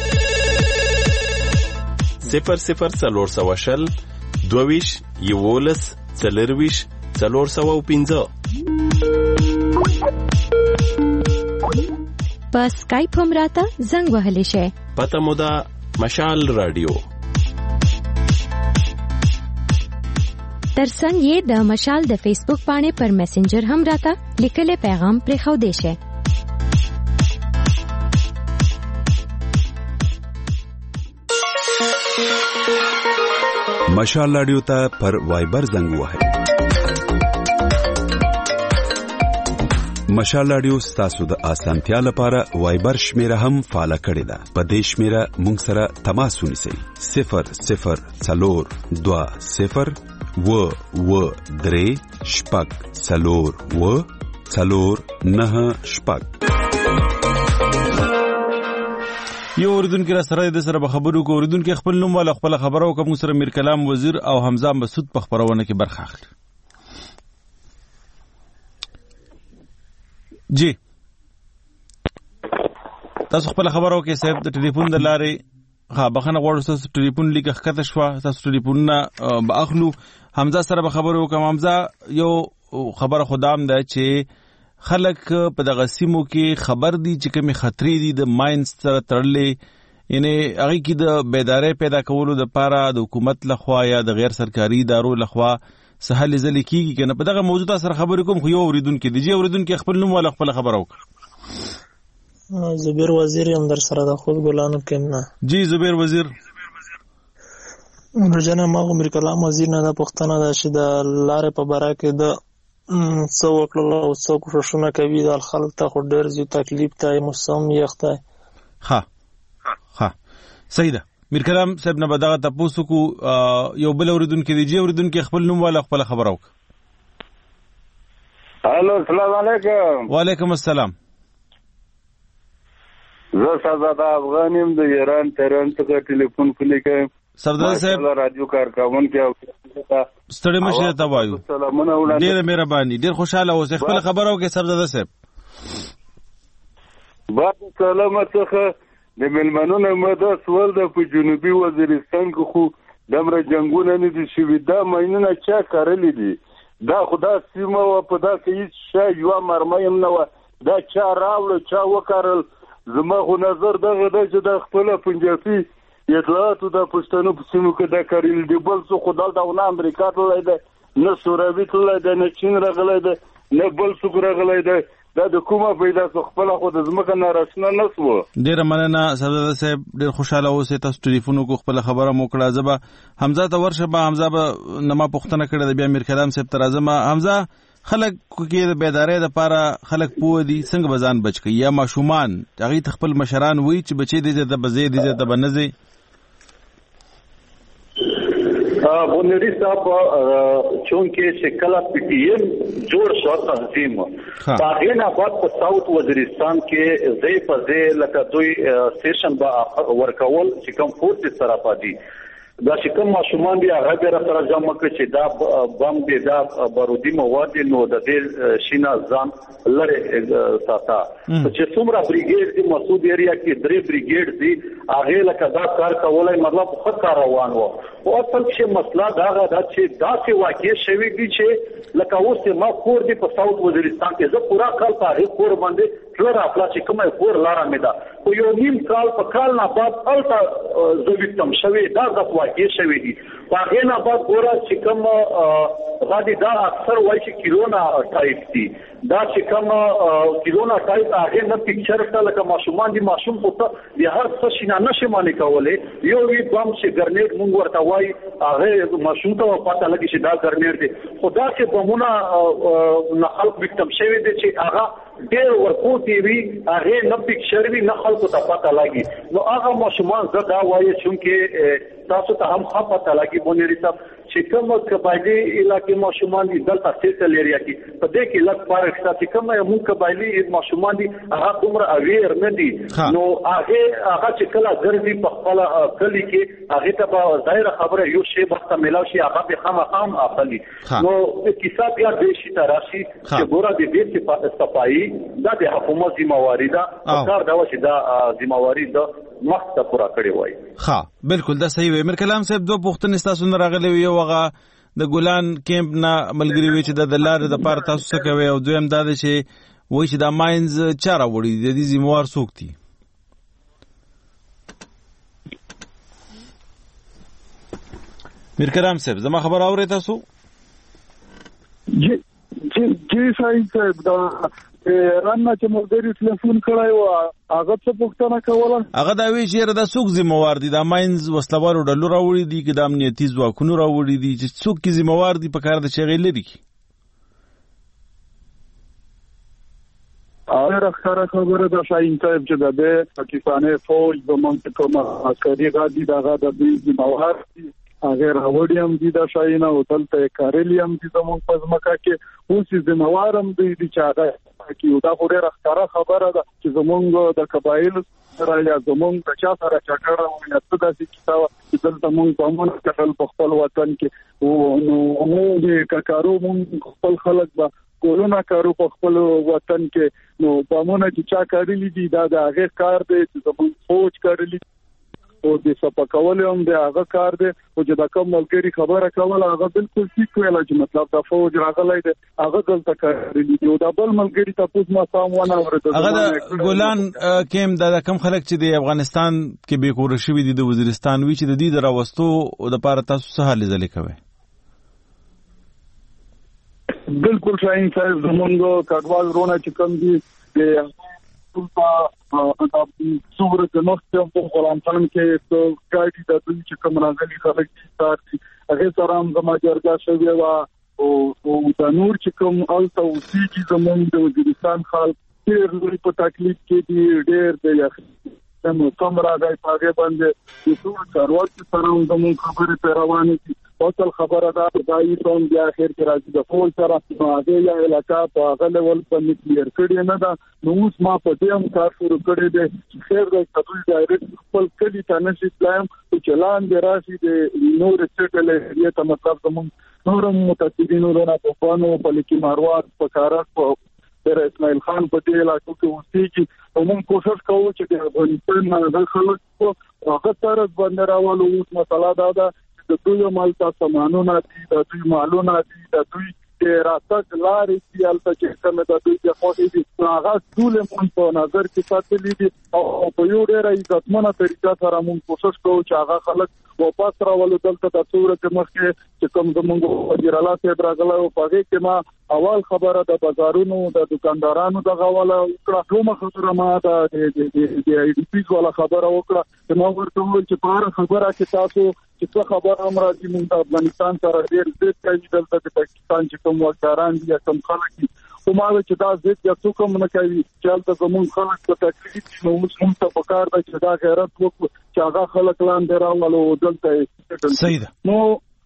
صفر صفر سلور سواشل دوویش یولس سلیرویش سلور سو پینزه په سکایپ هم راته زنګ وهلی شئ. پته مو ده مشال رادیو. ترڅنګ یې د مشال د فیسبوک باندې پر میسنجر هم راته لیکلی پیغام پرېښودی شئ. مشال رادیو ته پر وایبر زنګ وهئ. مشال رادیو ستاسو د اسانتیا لپاره وایبر شمیره هم فعال کړی ده. په دې شمیره مونږ سره تماس ونیسئ. صفر صفر څلور دوه صفر و و درې شپږ څلور و څلور نه شپږ. یو اوریدونکو را سره د سره خبرو کو اوریدونکو خپل نوم ولا خپل خبرو کوم سره میر کلام وزیر او حمزه مسعود په خبرونه کې برخه اخلي. جی تاسو خپل خبرو کې صاحب د ټلیفون د لارې ها بخنه غواړو تاسو ټلیفون لیک ښکته شو تاسو ټلیفون نه به اخلو. حمزه سره به خبرو کوم. حمزه یو خبره خدام ده چې خلک په دغه سیمو کې خبر دي چې کومې خطرې دي د ماینز سره تړلې یعنی هغه کې د بیداری پیدا کولو د پاره د حکومت لخوا یا د غیر سرکاري ادارو لخوا سهل زل کیږي کنه په دغه موضوع سره خبرې کوم. خو یو اوریدونکو دی چې اوریدونکو خپل نوم ولا خپل خبر وکړه. زبیر وزیر هم در سره د خود ګلانو کې نه. جی زبیر وزیر ورجنه ما عمر کلام وزیر نه د پښتنه د شه د لارې په باره کې د څو وکړل او څو کوششونه کوي د خلک ته خو ډېر زیات تکلیف ته موسم یخته. ها ها صحیح ده. میر کلام صاحب نه بدغه تاسو کو یو بل اوریدونکو دی. جی اوریدونکو خپل نوم ولا خپل خبر وک. الو السلام علیکم. وعلیکم السلام. زه ساده افغانیم د ایران تهران څخه ټلیفون کولی کوم. سردار صاحب رادیو کارکون کې ستړي مشه ته وایو. ډېر مهرباني ډېر خوشاله اوسئ. خپل خبرو کې سردار صاحب. بعد سلام څخه د ملمنونو مده سوال د په جنوبي وزیرستان کې خو دمر جنگونه نه دي شوي. دا ماینونه چا کارلې دي؟ دا خدا سیمه و په دا کې هیڅ شی یو مرمیم نه و. دا چا راوړ چا وکړل. زما خو نظر دغه د چې د خپل پنځاسي اطلاعاتو د پښتنو په سیمو کې د کارل دی بل څه خدای دا نه امریکا ته لای نه سوروي ته لای نه چین راغلی دی نه بل څوک راغلی دی. دا د کومه پیدا څو خپل خو د زمکه نه راشنه نسو. ډیر مننه سردار صاحب ډیر خوشاله اوسئ. تاسو ټلیفون کو خپل خبره مو کړه. زبا حمزه ته ورشه به حمزه به نما پښتنه کړه د بیا میر کلام صاحب تر ازمه. حمزه خلک کې د بیدارۍ لپاره خلک پوه دي څنګه بزان بچ کی یا ماشومان هغه خپل مشران وای چې بچي دې د بزې دې د بنځي. بونری صاحب چونکه چې کله پی ټی ایم جوړ شو تنظیم هغه نه بعد په ساوث وزیرستان کې ځای په ځای لکه دوی سیشن با ورکول چې کوم فورس سره پاتې دا چې کوم ماشومان دي هغه به سره جمع کړي چې دا بم دي دا بارودي مواد نو د دې شینا ځان لره ساته چې څومره بریګیډ دي مسعود ایریا کې درې بریګیډ دي هغه لکه دا کار کولای مطلب خود کار روان وو او اصل چې مسله دا دا چې دا چې واقع شوی دي چې لکه اوس ما کور دي په ساوث وزیرستان کې زه پورا کال په هغه کور باندې فلور افلا چې کومه کور لاره مې ده خو یو نیم کال په کال نه بعد الته زویتم شوی دا د واقع شوی دي هغه نه بعد ګوره چې کوم غادي دا اکثر وایي چې کیلونا ټایپ دي دا چې کوم کیلونا ټایپ هغه نه پکچر ته لکه ماشومان دي ماشوم خو ته د هر څه شي نه نشي مانی کولای یو وی بم چې ګرنیټ مونږ ورته وایي هغه ماشوم ته پته لګي چې دا ګرنیټ دي خدا چې بمونه نه خلک وکټم شوی دي چې هغه ډېر ورکوټي وي هغه نه پکچر وي نه خلکو ته پته لګي نو هغه ماشومان زه دا وایي چې تاسو ته هم خپه پته لګي بونری صاحب چې کوم قبایلی علاقې ماشومان دي دلته سیټل ایریا کې په دې کې لږ فرق شته چې کوم یو قبایلی ماشومان دي هغه دومره اویر نه دي نو هغه هغه چې کله ګرځي په خپل کلی کې هغه ته به ظاهر خبره یو شی وخت ملاوي شي هغه به خامخام اخلي نو کیسه بیا دې شي تراشي چې ګوره دې دې صفایي دا د حکومت ذمہواری ده کار دا چې دا ذمہواری ده مخته پورا کړی وای ها بالکل دا صحیح وي مر کلام صاحب دوه پوښتنې تاسو نه راغلي یو هغه د ګولان کیمپ نه ملګری وی چې د لار د پاره تاسو څه کوي او دویم دا چې وای چې دا ماینز چاره وړي د دې ذمہوار څوک دي مر کلام صاحب زما خبر اورئ تاسو جی جی جی صاحب دا رانه چې ملګری ټلیفون کړای و هغه څه پوښتنه کوله هغه دا وی چې دا څوک ذمہوار دي دا ماینز وسلوارو ډلو راوړي دي چې د امنیتي ځواکونو راوړي دي چې څوک کی ذمہوار دي په کار د شغل لري هغه راخره خبره ده شاین صاحب چې د پاکستاني فوج د منطقه عسکري غادي دغه د ذمہوار دي هغه راوړي هم دي د شاین او دلته کارلی هم دي زموږ په ځمکه کې اوس ذمہوار هم دي چې هغه کې دا خو ډېره ښکاره خبره ده چې زمونږ د قبایلو سره یا زمونږ د چا سره جګړه وه یا څه داسې کیسه وه چې دلته مونږ بمونه کتل په خپل وطن کې نو مونږ د ککارو مونږ خپل خلک به ګولونه کارو په خپل وطن کې نو بمونه چې چا کارلی دي دا د هغې کار دی چې زمونږ فوج کارلی دي او د صفه کول هم د هغه کار دی او چې دا کوم ملګری خبره کوله هغه بالکل ټیک ویل چې مطلب دا فوج راغلی دی هغه دلته کارلی دي او دا بل ملګری تاسو ما سم ونه اورېدل هغه د ګولان کیم د کم خلک چې د افغانستان کې به کور شوی دي د وزیرستان وی چې د دې دراوستو او د پاره تاسو څه حل زلي کوي بالکل شاین صاحب زمونږ کډوال رونه چې کوم دي د په صورت د نوښت په غلام خان کې څو ګاډي د دوی چې کوم راغلي خلک دي هغه سره هم زما جرګه شوی و او د نور چې کوم الته اوسېږي زمونږ د وزیرستان خلک ډېر لوی په تکلیف کې دي ډېر د یخ نو کوم راغی په هغه باندې د ټول څاروي سره هم زمونږ خبرې په روانې دي اصل خبره دا دایي ټون بیا اخر کې راځي د فول سره هغه یا علاقہ په هغه لیول باندې کلیر کړی نه دا نو اوس ما په دې هم کار شروع کړی دی خیر د تدوی ډایرکټ خپل کلی ته نشي پلان چې لاندې راشي د نور سټل ایریا ته مطلب کوم نورم متأثرین ورونه په فانو په لکی ماروات په کارات په در اسماعیل خان په دې علاقو کې اوسېږي او موږ کوشش کوو چې د افغانستان نه خلک په هغه طرز باندې راولو اوس مسله دا ده د دوی مالته سامانونه دي د دوی مالونه دي د دوی د راتګ لارې دي البته چې کوم د دوی د خوښې دي هغه ټول موږ په نظر کې ساتلي دي او په یو ډېر عزتمنه طریقه سره موږ کوشش کوو چې هغه خلک واپس راولو دلته د صورت مخکې چې کوم زموږ وزیر اعلی صاحب راغلی او په هغې کې ما اول خبره د بازارونو د دکاندارانو دغه والا وکړه دومره خبره ما د آی ډي پیز والا خبره وکړه چې ما ورته وویل چې په هره خبره کې تاسو چې څه خبره هم راځي موږ د افغانستان سره ډېر ضد کوي دلته د پاکستان چې کوم واکداران دي یا کوم خلک دي خو ما وایي چې دا ضد یا څوک هم نه کوي چې هلته زموږ خلک په تکلیف دي نو اوس موږ ته پکار ده چې دا غیرت وکړو چې هغه خلک لاندې راولو دلته صحیح ده نو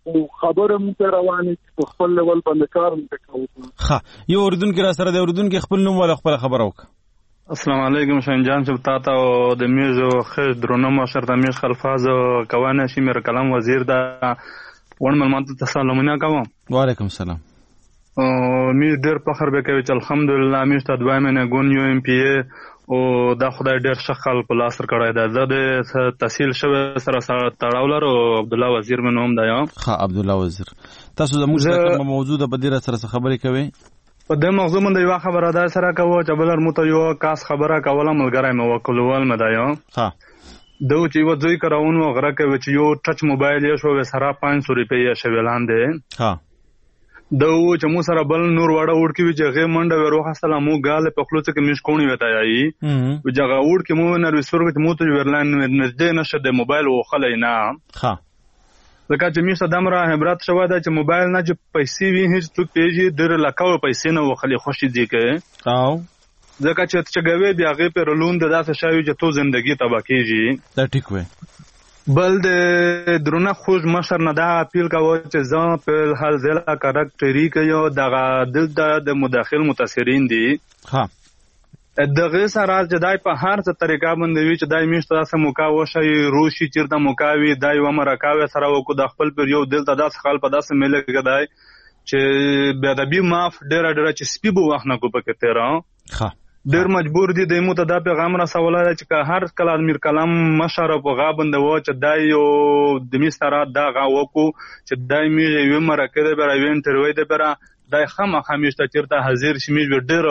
خبره مو رواني په خپل لیول باندې کار وکړو. ښه یو اوریدونکو را سره د اوریدونکو خپل نوم ولا خپل خبر وکړه. السلام علیکم شاهین جان چې تاسو او د میزو خیر درونه مشر د میز خلفاز کوانه شي میر کلام وزیر دا ون ملمات تسلامونه کوم. وعلیکم السلام. او میز ډیر فخر به کوي چې الحمدلله میز ته دوه مینه ګون یو ام پی ای او دا خدای ډیر شخال په لاس سره کړی دا د تحصیل شوی سره سره تړاو لرو. عبد الله وزیر مې نوم دی. ښه عبد الله وزیر تاسو د موږ سره موجوده بدیره سره خبرې کوي. په دې موضوع باندې یو خبره ده سره کوو چې بلر مو ته یو کاس خبره کوله ملګری مې وکولول مې دا یو ها دو چې و ځای کراونو غره کوي چې یو ټچ موبایل یې شو سره پانچ سو روپیا شوی لاندې. ها دو چې مو سره بل نور وړه وړ کې چې غې منډه ورو خاصه مو غاله په خلوص کې مش کونی وتا یي او جګه وړ کې مو نه رسور کې مو ته ورلان نږدې نشه د موبایل او خلې نه. ها لکه چې میسته دمره عبرت شوه دا چې موبایل نه چې پیسې وي هیڅ څوک پیږي ډېر لکه پیسې نه وخلې خوشي دي کې او ځکه چې چې ګوي بیا غي پر لون د داسې شاوي چې تو ژوندۍ تبا کیږي. دا ټیک وي. بل د درونه خوش مشر نه دا اپیل کاوه چې ځان په حال ځلا کاراکټری کوي دغه د د مداخل متاثرین دي. ها دغه سره چې دای په هر څه طریقه باندې وی چې دای میشته داسې موکا وشي روشي چیرته موکاوي دای و مرکاوي سره وکړو د خپل پر یو دل ته داس خال په داسې ملي کېدای چې بیا د بي ماف ډېر ډېر چې سپي بو وخت نه کو پکې تیرا. ها ډېر مجبور دي د مو ته دا پیغام را سوالای چې هر کله امیر کلام مشر په غابند و چې دای یو د میسترا دا غا وکړو چې دای می یو مرکه ده بر ایون تروي ده بر دای خامہ خامیشته چیرته حاضر شمیش ډېر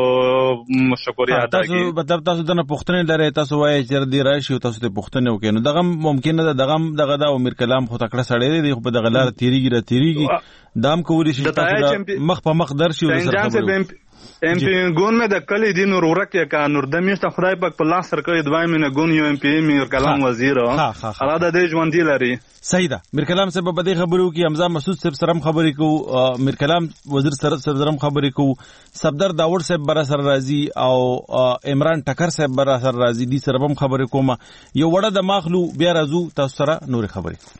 شکریا ادا کی. تاسو مطلب تاسو دنه پښتنه لري تاسو وایي چې د راشي تاسو د پښتنه وکینو دغه ممکن ده دغه دغه د امیر کلام خو تکړه سړی دی خو په دغه لار تیریږي را تیریږي دام کولی شي تاسو مخ په مخ درشي ورسره ام پی ګون مې د کلی دین ورورکه کا نور د میشته خدای پاک په لاس سره کوي دوه مینه ګون یو ام پی میر کلام وزیر هغه د دې ژوند دی لري. صحیح ده. میر کلام صاحب په دې خبرو کې حمزه مسعود صاحب سره خبرې کو میر کلام وزیر سره سره خبرې کو صفدر داوود صاحب برا سره راضي او عمران ټکر صاحب برا سره راضي دي سره هم خبرې کوم یو وړه د ماخلو بیا راځو تاسو سره نور خبرې.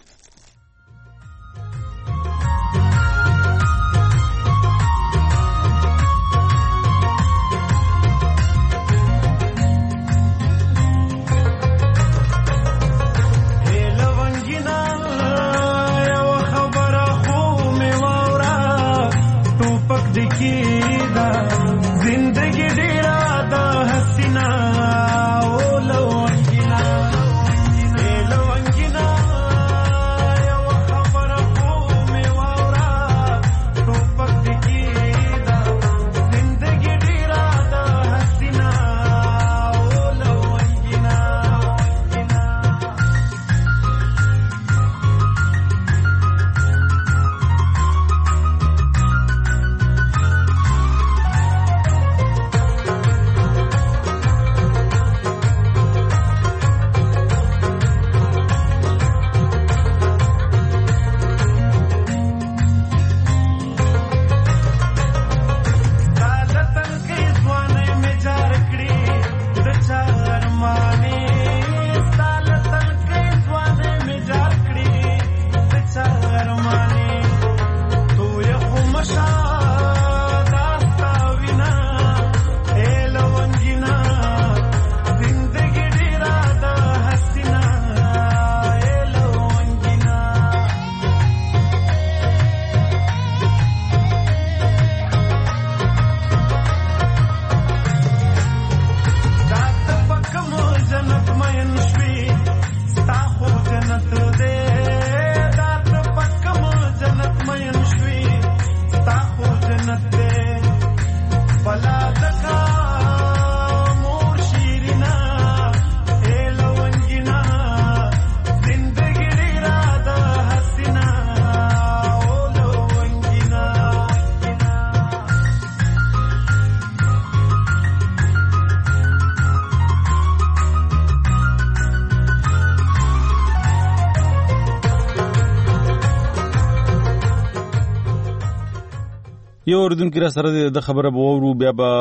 یو اردن کې را سره د خبره به وورو بیا به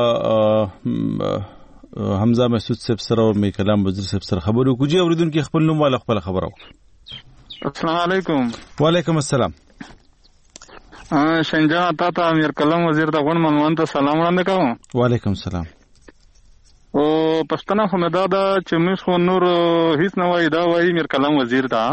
حمزه مسعود صاحب سره او می کلام وزیر صاحب سره خبرو کوجی اردن کې خپل نوم والا خپل خبرو. السلام علیکم. وعلیکم السلام. شنجان تا ته امیر کلام وزیر د غون منوان ته سلام وړاندې کوم. وعلیکم السلام. او پښتنه خو مې دا ده چې موږ خو نور هیڅ نه وایي، دا وایي امیر کلام وزیر ته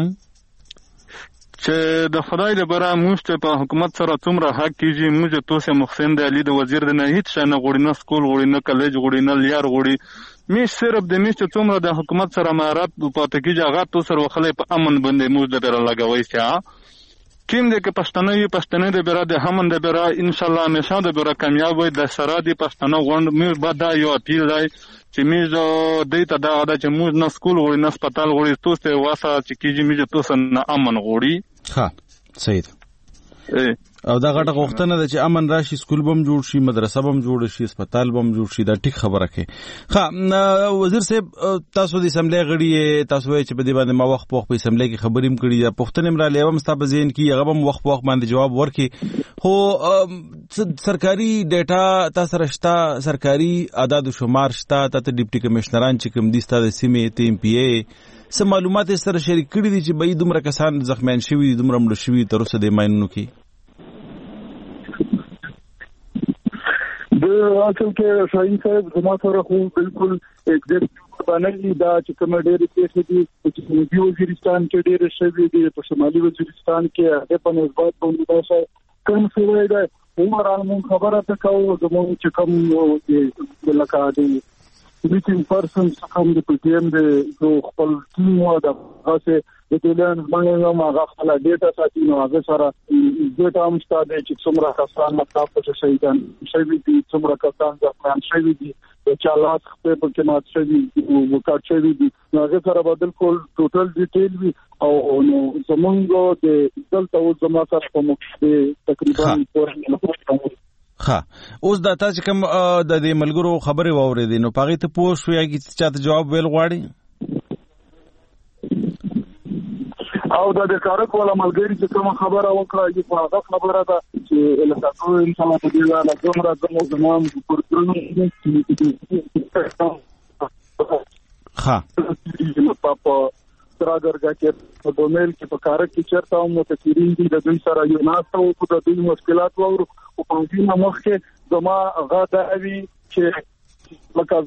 چې د خدای د برا موږ ته په حکومت سره څومره حق کیږي. موږ ته سه محسن د علي د وزیر د نه هیڅ شنه غوړي نه سکول غوړي نه کالج غوړي نه لیار غوړي. می صرف د میشته څومره د حکومت سره مهارت پاتې کیږي هغه تو سره وخلې په امن باندې موږ د بر لګوي چې کیم دې کې پښتنه یې پښتنه د بر د همن د بر ان شاء الله همیشه د بر کامیاب وي. د سره د پښتنه غوند مې بعد یو اپیل دی چې موږ د دې ته دا د چې موږ نه سکول غوړي نه هسپتال غوړي توسه واسه چې کیږي موږ توسه نه امن غوړي. ها صحیح ده. او دا غټه غوښتنه ده چې امن راشي، سکول بم جوړ شي، مدرسه بم جوړ شي، هسپتال بم جوړ شي. دا ټیک خبره کوي. ها وزیر صاحب تاسو د اسمبلی غړي، تاسو چې په دې باندې ما وخت په وخت په اسمبلی کې خبرې هم کړې، پښتنې مر له هم ستاسو ذهن کې هغه هم وخت په وخت باندې جواب ورکړي. خو سرکاري ډیټا تاسو رښتا، سرکاري اعداد و شمار شته، تاسو ډیپټي کمشنران چې کوم دي ستاسو سیمې ته ایم پی ای سم معلومات سره شریک کړي دي چې به دومره کسان زخمیان شوي، دومره مړ شوي تر اوسه د ماینونو کې؟ د اصل کې شاهین صاحب زما سره خو بالکل ایگزیکټیو باندې دا چې کوم ډېر کیسې دي چې په وزیرستان کې ډېر شوي دي، په شمالي وزیرستان کې هغه په نسبت باندې دا څه کوم څه وایي. عمر علمون خبره ده کوو زموږ چې کوم لکه د میټینګ پرسن څخه د پی ټی ایم د خپل ټیم و د هغه د ټولن باندې نو هغه خپل ډیټا ساتي، نو هغه سره ډیټا هم ستاسو چې څومره کسان مطلب څه شي دي شوي دي، څومره کسان ځان شوي دي، چې لاس په پکې مات شوي او وکړ شوي دي، نو هغه سره بدل کول ټوټل ډیټیل وي. او نو زمونږ د دلته او زموږ سره په مخ تقریبا پورې ها اوس دا تاسو کوم د دې ملګرو خبره واورېدې نو پاغي ته پوه شو یا چې چاته جواب ویل غواړي؟ او دا د کارک ولا ملګری چې کوم خبره وکړه چې په هغه خبره ده چې لکه ان شاء الله دې لا کوم راځم زمام پرتون ها پاپا تراګرګه کې په دومل کې په کارک کې چرته مو تکرین دي د دوی سره یو ناسو او د دوی مشکلات وورو او په دې مخکې زما غاده وی چې لکه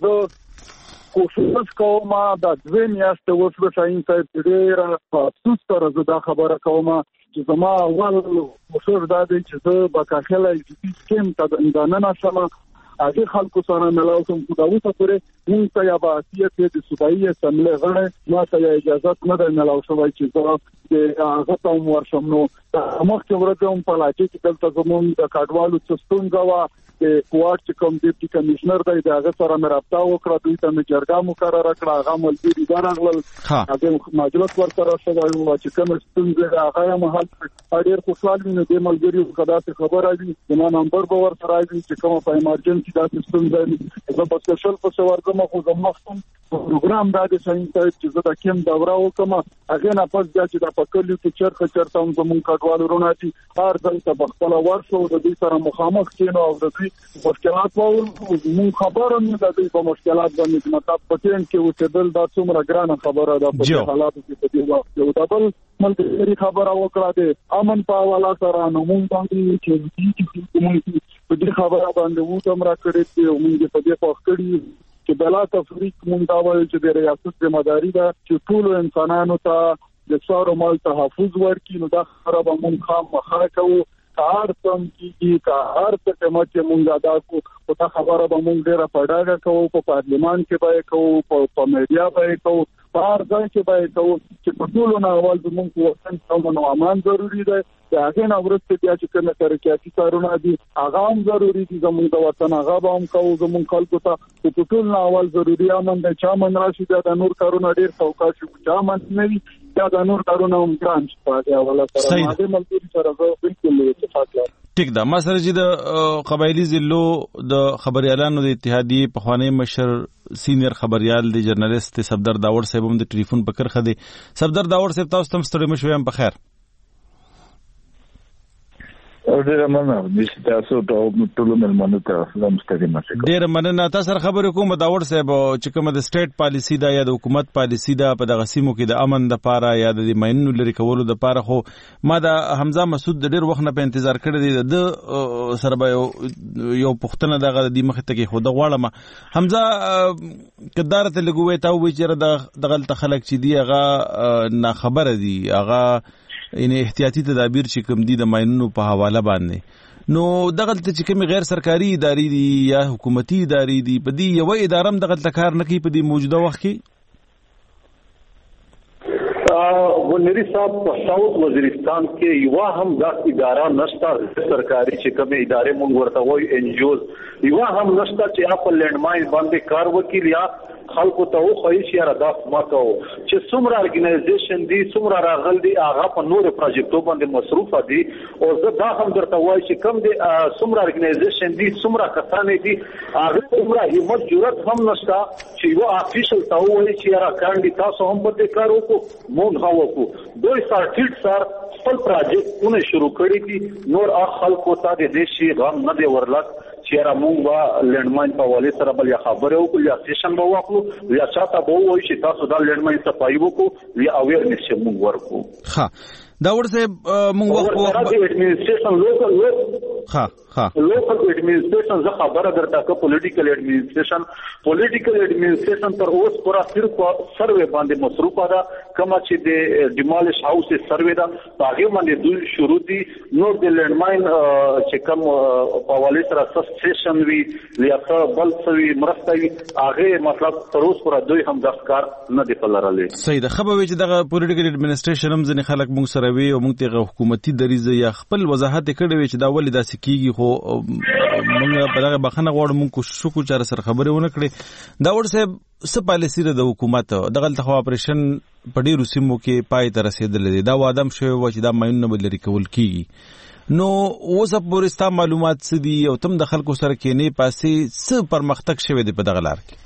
زه کوشش کوم دا دوی میاشتې وسو شاین صاحب ډېر افسوس سره زه دا خبره کوم چې زما اول کوشش دا دی چې زه په کاخله جدي سکیم ته د نن شمه اګه خلکو سره ملاو کوم خو دا وسه پرې موږ ته یا باسیت د صوبایي اسمبلی غړي ما ته اجازه نه ده ملاو شوی چې زه د هغه ته ورشم. نو مخکې ورته په لاټي کې دلته زموږ د کډوالو څستون غوا د کوارټ چې کوم ډیپټي کمشنر دی دا هغه سره مې رابطه وکړه، دوی ته مې جرګه مقرره کړه، هغه ملګری دا راغلل هغه مجلس ورسره شوی و چې کوم ستونزې هغه مهال ډېر خوشاله وینم د ملګری خدای خبره دي زما نمبر به ورسره راځي چې کوم په ایمرجنسي دا ستونزې زه په سپیشل په ورګم خو زما خپل پروګرام دا د ساين ته چې زه د کوم دوره وکم هغه نه پس دا چې د پکلیو کې چرخه چرته هم زمون کډوالو روناتي هر ځل ته بخپل ورشو د دې سره مخامخ کینو او د دې مشکلات وو مون خبره نه د دې په مشکلات باندې مطلب پټین کې وڅدل دا څومره ګرانه خبره ده په حالاتو کې په دې وخت یو ډبل ملګری خبره وکړه د امن په حواله سره نو مونږ باندې چې دې په دې خبره باندې وو تم را کړی چې مونږ په دې پوښ کړی چې بلا تفریق مونږ دا وایو چې د ریاست ذمہ داری ده چې ټول انسانانو ته د څارو مال تحفظ ورکړي. نو دا خبره به مونږ خام مخه کوو کار سم کیږي کار څه کومه چې مونږ ادا کوو او دا خبره به مونږ ډیره پډاګه کوو په پارلیمان کې به کوو په میډیا به کوو په هر ځای کې به کوو چې په ټولو نه اول زموږ وطن ته نو امان ضروری دی. دا هغه نه ورته بیا چې کومه ترقیاتي کارونه دي هغه هم ضروری دي زموږ د وطن هغه به هم کوو زموږ خلکو ته په ټول نه اول ضروری امن د چا من راشي د نور کارونه ډیر څوکا شي چا من نه وي دا د نور کارونه هم ګران شي په اوله سره ما د ملګری سره بالکل اتفاق لرم. ټیک ده. ما سره چې د قبایلی ضلعو د خبريالانو د اتحادیې په خوانی مشر سینیئر خبريال دی جرنالست صفدر داور صاحب هم د ټلیفون په کرخه دی. صفدر داور صاحب تاسو تم ستړي مشوي هم په خیر. ډېر مننه د تاسو ته ټول ملمنو ته مستقیمه شکر. ډېر مننه. تاسو سره خبرې کوم د اور صاحب چې کومه د سټیټ پالیسی دا یا د حکومت پالیسی دا په دغه سیمو کې د امن د پاره یا د ماینونو لري کولو د پاره، خو ما د حمزه مسعود د ډېر وخت نه په انتظار کړی دی د سره به یو پښتنه دغه د مخ ته کې خو د غواړم حمزه کدار ته لګوي تا وی چې دغه خلک چې دی هغه نه خبره دي، هغه ان احتیاطي تدابیر چې کوم دي د ماینونو په حواله باندې، نو دغه چې کوم غیر سرکاري ادارې دي یا حکومتي ادارې دي په دې یو اداره هم دغه کار نه کوي په دې موجوده وخت کې. ونری صاحب په ساوث وزیرستان کې یو هم د اداره نشته سرکاري چې کوم ادارې مونږ ورته وایو ان جی اوز، یو هم نشته چې په لینډ ماین باندې کار وکړي یا خلکو ته وخایي چې را داس ماکو چې څومره ارګنایزیشن دي څومره راغل دي هغه په نور پروجیکټو باندې مصروف دي، او زه دا هم درته وایم چې کوم دي څومره ارګنایزیشن دي څومره کسان دي هغه څومره همت جرأت هم نشته چې یو افیشل ته وایي چې را کاندي تاسو هم په دې کار وکړو مونږ هم وکړو. دوی سارټیټ سر خپل پروجیکټونه شروع کړی دي، نور خلکو ته د دې شي غم نه دی ورلک چې را مونږ به لینډ ماین په حواله سره بل یا خبره وکړو یا سیشن به وکړو یا چاته به وایي چې تاسو دا لینډ ماین صفایي وکړو یا اویرنس چې مونږ ورکړو. ښه دا ورته مونږ وخت ایڈمنسټریشن لوکل ها ها لوکل ایڈمنسټریشن زه خبره درته کوم پولیټیکل ایڈمنسټریشن پولیټیکل ایڈمنسټریشن تر اوس پورا صرف سروې باندې مصروفه ده، کما چې د ډیمالش هاوس سروې ده هغه باندې دوی شروع دي، نو د لینډ ماین چې کوم په حواله سره سسټیشن وی یا بل څه مرسته وی هغه مطلب تر اوس پورا دوی هم د ښکار نه دی پلرلې. صحیح ده. خبر وی چې دغه پولیټیکل ایڈمنسټریشن هم ځنې خلک مونږ سره وی او مونږ ته حکومتي دریزه یا خپل وضاحت کړي وی چې دا ولې داسې کیږي، خو مونږ په دغه بخنه غواړو مونږ کوشش وکړو چې سره خبرې ونه کړي. دا ور صاحب څه پالیسی د حکومت دغه ته اپریشن په ډیرو سیمو کې پای ته رسیدلې دي، دا وادم شوی و چې دا ماینونه بل لري کول کیږي، نو اوس پورستا معلومات څه دي او تم د خلکو سره کې نه پاسې څه پرمختګ شوی دی په دغه لار کې؟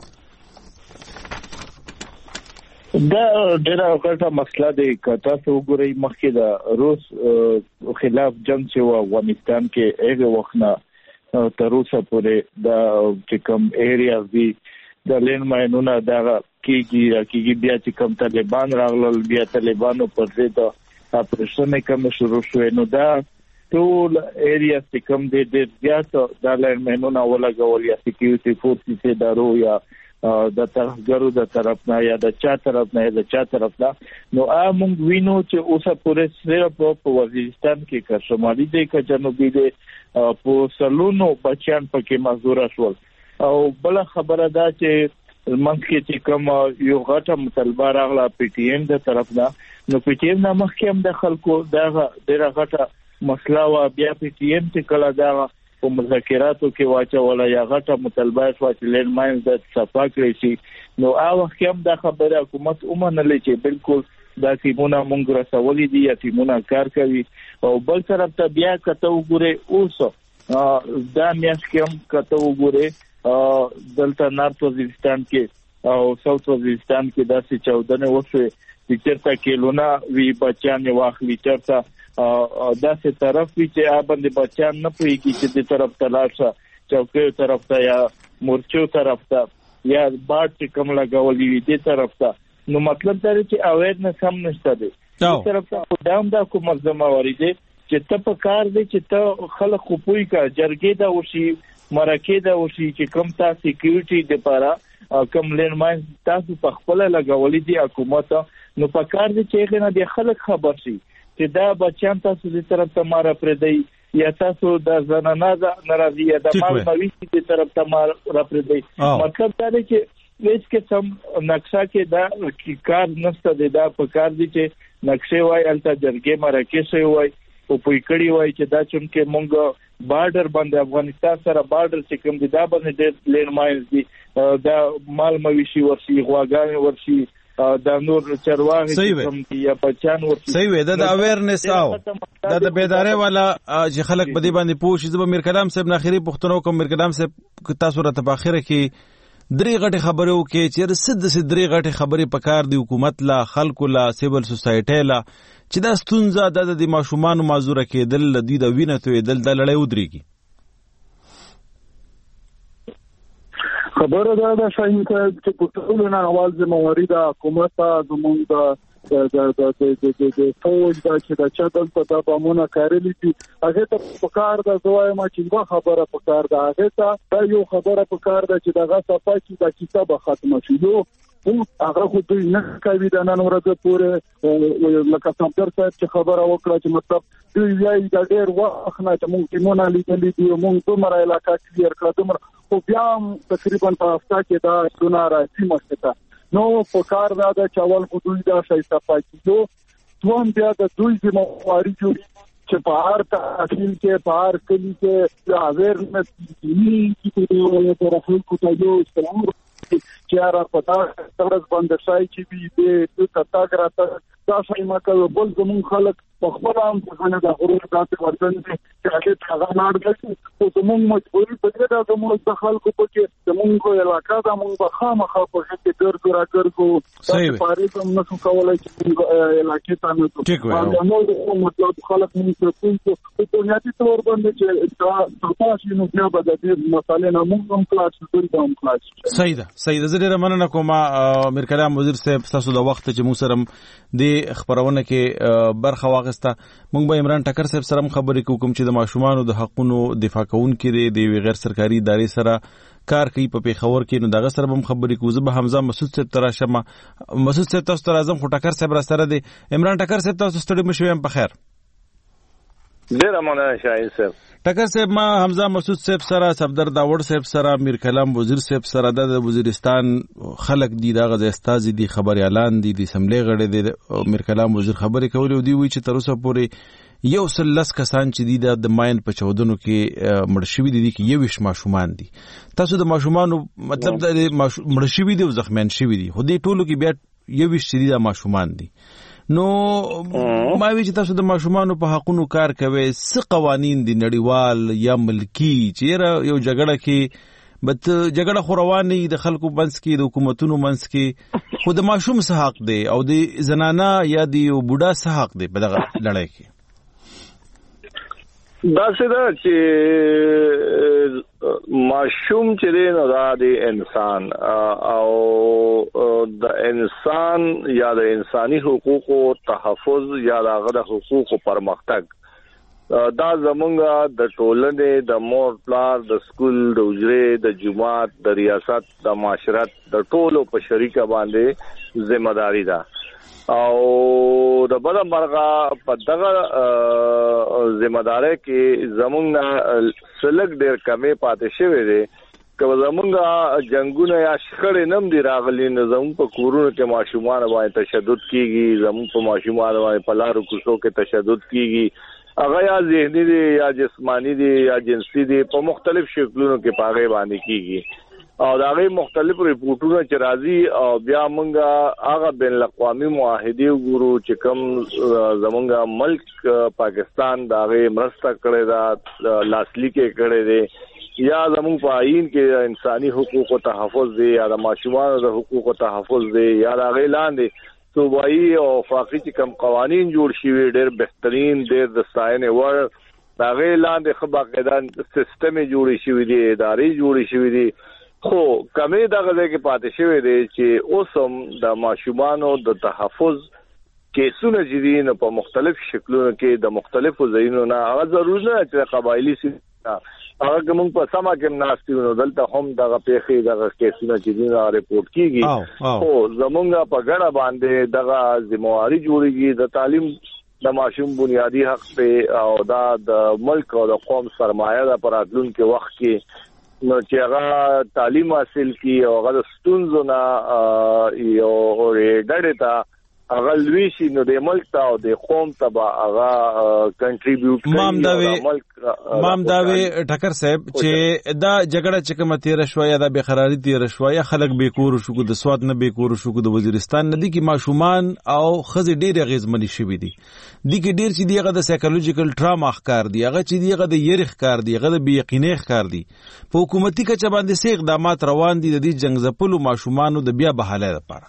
دا ډېره غټه مسله ده که تاسو وګورئ مخکې د روس خلاف جنگ چې و افغانستان کې هغه وخت نه تر اوسه پورې د چې کوم ایریاز دي د لین ماینونه دا کېږي کېږي بیا چې کوم طالبان راغلل بیا طالبانو پر ضد اپریشن کوم شروع شوی، نو دا ټول ایریاز چې کوم دي ډېر زیات د لین ماینونه ولګول یا سکیورټي فورسز ادارو یا د ترهګرو د طرف نه یا د چا طرف نه یا د چا طرف نه، نو موږ وینو چې اوسه پورې صرف په وزیرستان کې که شمالي دی که جنوبي دی په سلونو بچیان پکې مزدوره شول. او بل خبره ده چې منځ کې کوم یو غټه مطالبه راغله پی ټی ایم د طرف نه، نو پی ټی ایم نه مخکې هم د خلکو دغه ډېره غټه مسله وه، بیا پی ټی ایم چې کله دغه په مذاکراتو کې واچوله یا غټه مطالبه شوه چې لینډ ماین د صفا کړی شي، نو هغه وخت کې هم دا خبره حکومت ومنله چې بالکل دا ټیمونه مونږ رسولي دي یا ټیمونه کار کوي. او بل طرف ته بیا کته وګورئ اوس دا میاشت کې هم کته وګورئ دلته نارت وزیرستان کې او ساوث وزیرستان کې داسې چاودنې وشوې چې چېرته کیلونه وي بچیان یې واخلي، چېرته داسې طرف وي چې هغه باندې بچیان نه پوهېږي چې دې طرف ته لاړ شه چوکیو طرف ته یا مورچو طرف ته یا باډ چې کوم لګولي وي دې طرف ته، نو مطلب دا دی چې اویرنس هم نشته دی دې طرف ته. خو دا هم دا کومه ذمهواري دی چې ته په کار دی چې ته خلک خو پوه کړه جرګې ته وشي مرکې ته وشي چې کوم تا سکیورټي دپاره کوم لینډ ماین تاسو په خپله لګولي دي حکومت، نو په کار دی چې هغې نه د خلک خبر شي چې دا بچیان تاسو دې طرف ته ماره پرېږدئ یا تاسو د زنانه ناراضي یا د مال مویشي دې طرف ته ماره پرېږدئ. مطلب دا دی چې هیڅ قسم نقشه کې دا کار نشته دی، دا په کار دی چې نقشې وای هلته جرګې مرکې شوی وای او پوه کړي وای چې دا چونکې مونږ بارډر باندې افغانستان سره بارډر چې کوم دی دا باندې ډېر لینډ ماینز دي، دا مال مویشي ورشي غواګانې ورشي دا نور چرواغي کوم دی یا بچان ورته صحیح وي دا اویرنس او دا د بیداري والا چې خلک بدی باندې پوه شي. زب میر کلام صاحب ناخري پښتنو کوم میر کلام صاحب تاسو راته په اخره کې درې غټه خبرو کې چې رسد سد درې غټه خبرې پکار دی حکومت لا خلکو لا سیول سوسایټي لا چې دا ستونزه د ماشومان معذوره کېدل لدی د وینې توې دل د لړۍ ودرېږي. خبره ده د شاین چې په ټولو نه اول ذمہواری د حکومت زموږ د د د د د د فوج د چې د چتل په د بامونه کارلی دي هغه ته په کار د زوای ما چې وا خبره په کار ده هغه ته دا یو خبره په کار ده چې دغه صفه چې د کتاب ختم شي یو هغه خو دوی نه کوي د نن ورځې پورې لکه سمتر صاحب چې خبره وکړه چې مطلب دوی یې د ډېر وخت نه چې موږ ټیمونه لیدلې دي موږ دومره علاقه کلیر کړه دومره خو بیا تقریبا په هفته کې دا څونه راځي مخته نو په کار دا د چاول خو دوی دا شي صفاکیو دوم بیا د دوی ذمہواری جوړي چې په هر تحصیل کې په هر کلی کې د اویرنس دیني کې د رسول کو ته یو استعمال چې را پتا ترڅ باندې شای چې بي د تاګ راته دا شای ما کوي بل زمون خلک په خپل هم څنګه د غرور داسې ورتن چې هغه څنګه ناړل او زمون مجبوري په دې د زمون د خلکو په کې زمون کو علاقہ د مونږ په خامخا په کې ګرځو را ګرځو پاریز هم نشو کولای چې علاقې ته نه نو د مطلب خلک مونږ ته په بنیادی تور باندې چې دا تاسو نو بیا به د دې مسالې نه مونږ هم کلاس کوو هم کلاس صحیح ده صحیح ده زه مننه کوم امیر کلام وزیر صاحب تاسو د وخت چې مو سره د خبرونه کې برخه واغسته مونږ به عمران ټکر صاحب سره خبرې کوم چې د ماشومان د حقونو دفاع کوونکي دی د غیر سرکاري ادارې سره کار کوي په پیښور کې نو دغه سره هم خبرې کوو زه به حمزه مسعود صاحب تراشم مسعود صاحب تاسو تر اعظم خو ټکر صاحب را سره دی عمران ټکر صاحب تاسو ستړي مشوي هم په خیر ډیر مننه شاهین صاحب ټکر صاحب ما حمزه مسعود صاحب سره صفدر داوړ صاحب سره امیر کلام وزیر صاحب سره د وزیرستان خلک دي دغه د استاد دي خبر اعلان دي د سملې غړي دي امیر کلام وزیر خبرې کولې او دی وی چې تر اوسه پورې یو سلس کسان چې دي د ماین په چودنو کې مړ شوي دي کې یو وش ماشومان دي تاسو د ماشومان مطلب د مړ شوي دي او زخمیان شوي دي خو دې ټولو کې بیا یو وش دي د ماشومان دي نو ما وی چې تاسو د ماشومانو په حقونو کار کوي څه قوانين دي نړیوال یا ملکی چې یو جګړه کې بت جګړه خو رواني د خلکو منځ کې د حکومتونو منځ کې خو د ماشوم څه حق دی او د زنانه یا د یو بوډا څه حق دی په دغه لړۍ کې دا څه ده چې ماشوم چې دی نو دا د انسان او د انسان یا د انساني حقوقو تحفظ یا د غو حقوقو پرمختګ دا زمونږ د ټولنې د مور پلار د سکول د وزرې د جماعت د ریاست د معاشرت د ټولو په شریکه باندې ذمہ داری ده او د بل مرغه په دغه ذمہ داری کې زمونږ سلګ ډیر کمې پاتې شوی دی که زمونږ جنگونه یا شخړې نم دی راغلي نه زموږ په کورونو کې ماشومان باندې تشدد کیږي زموږ په ماشومان باندې په لارو کوڅو کې تشدد کیږي هغه یا ذهني دی یا جسمانی دی یا جنسي دی په مختلف شکلونو کې پاغه باندې کیږي او دا غي مختلف ریپورتونه چې راځي او بیا مونږه هغه بین الاقوامي معاهده وګورو چې کوم زمونږ ملک پاکستان دا غي مرسته کړی دا لاسلیک کړی دی یا زمون په آئین کې انساني حقوقو تحفظ دی یا د ماشومانو د حقوقو تحفظ دی یا د غي لاندې صوبایي او وفاقي چې کوم قوانين جوړ شوي ډېر بهترین ډېر د ستاینې ور دا غي لاندې خو باقاعده سیستم جوړ شوی دی ادارې جوړ شوی دی خو کمې دغه کې پاتې شوی دی چې اوسم د ماشومانو د تحفظ کیسونه چې دي نو په مختلف شکلونو کې د مختلفو ځایونو نه هغه ضروري نه چې قبایلی سي هغه کوم په سما کې ناشتيونو دلته هم دغه پیخي دغه کیسونه چې دي راپورټ کیږي او زمونږ په ګډه باندې دغه ذمہواری جوړیږي د تعلیم د ماشوم بنیادی حق په او دا د ملک او د قوم سرمایه د پراتلون کې وخت کې نو چې هغه تعلیم حاصل کی او هغه ستونزو نه یو ډېر ته هغه لوي شي نو د ملک ته او د قوم ته به هغه کنټریبیوټ کوي مام داوي مام داوي ټکر صاحب چې دا جګړه چې کومه تیر شو یا د بقراری تیر شو یا خلک بیکور شو د سواد نه بیکور شو د وزیرستان نه دي کې ماشومان او خزي ډېر غیزمنی شوی دي دي کې ډېر چې دیغه د سایکولوژیکل ټراما ښکار دی هغه چې دیغه د یری ښکار دی هغه د بی یقیني ښکار دی په حکومتي کچه باندې سیغ اقدامات روان دي د دې جنگ زپلو ماشومانو د بیا بحاله لپاره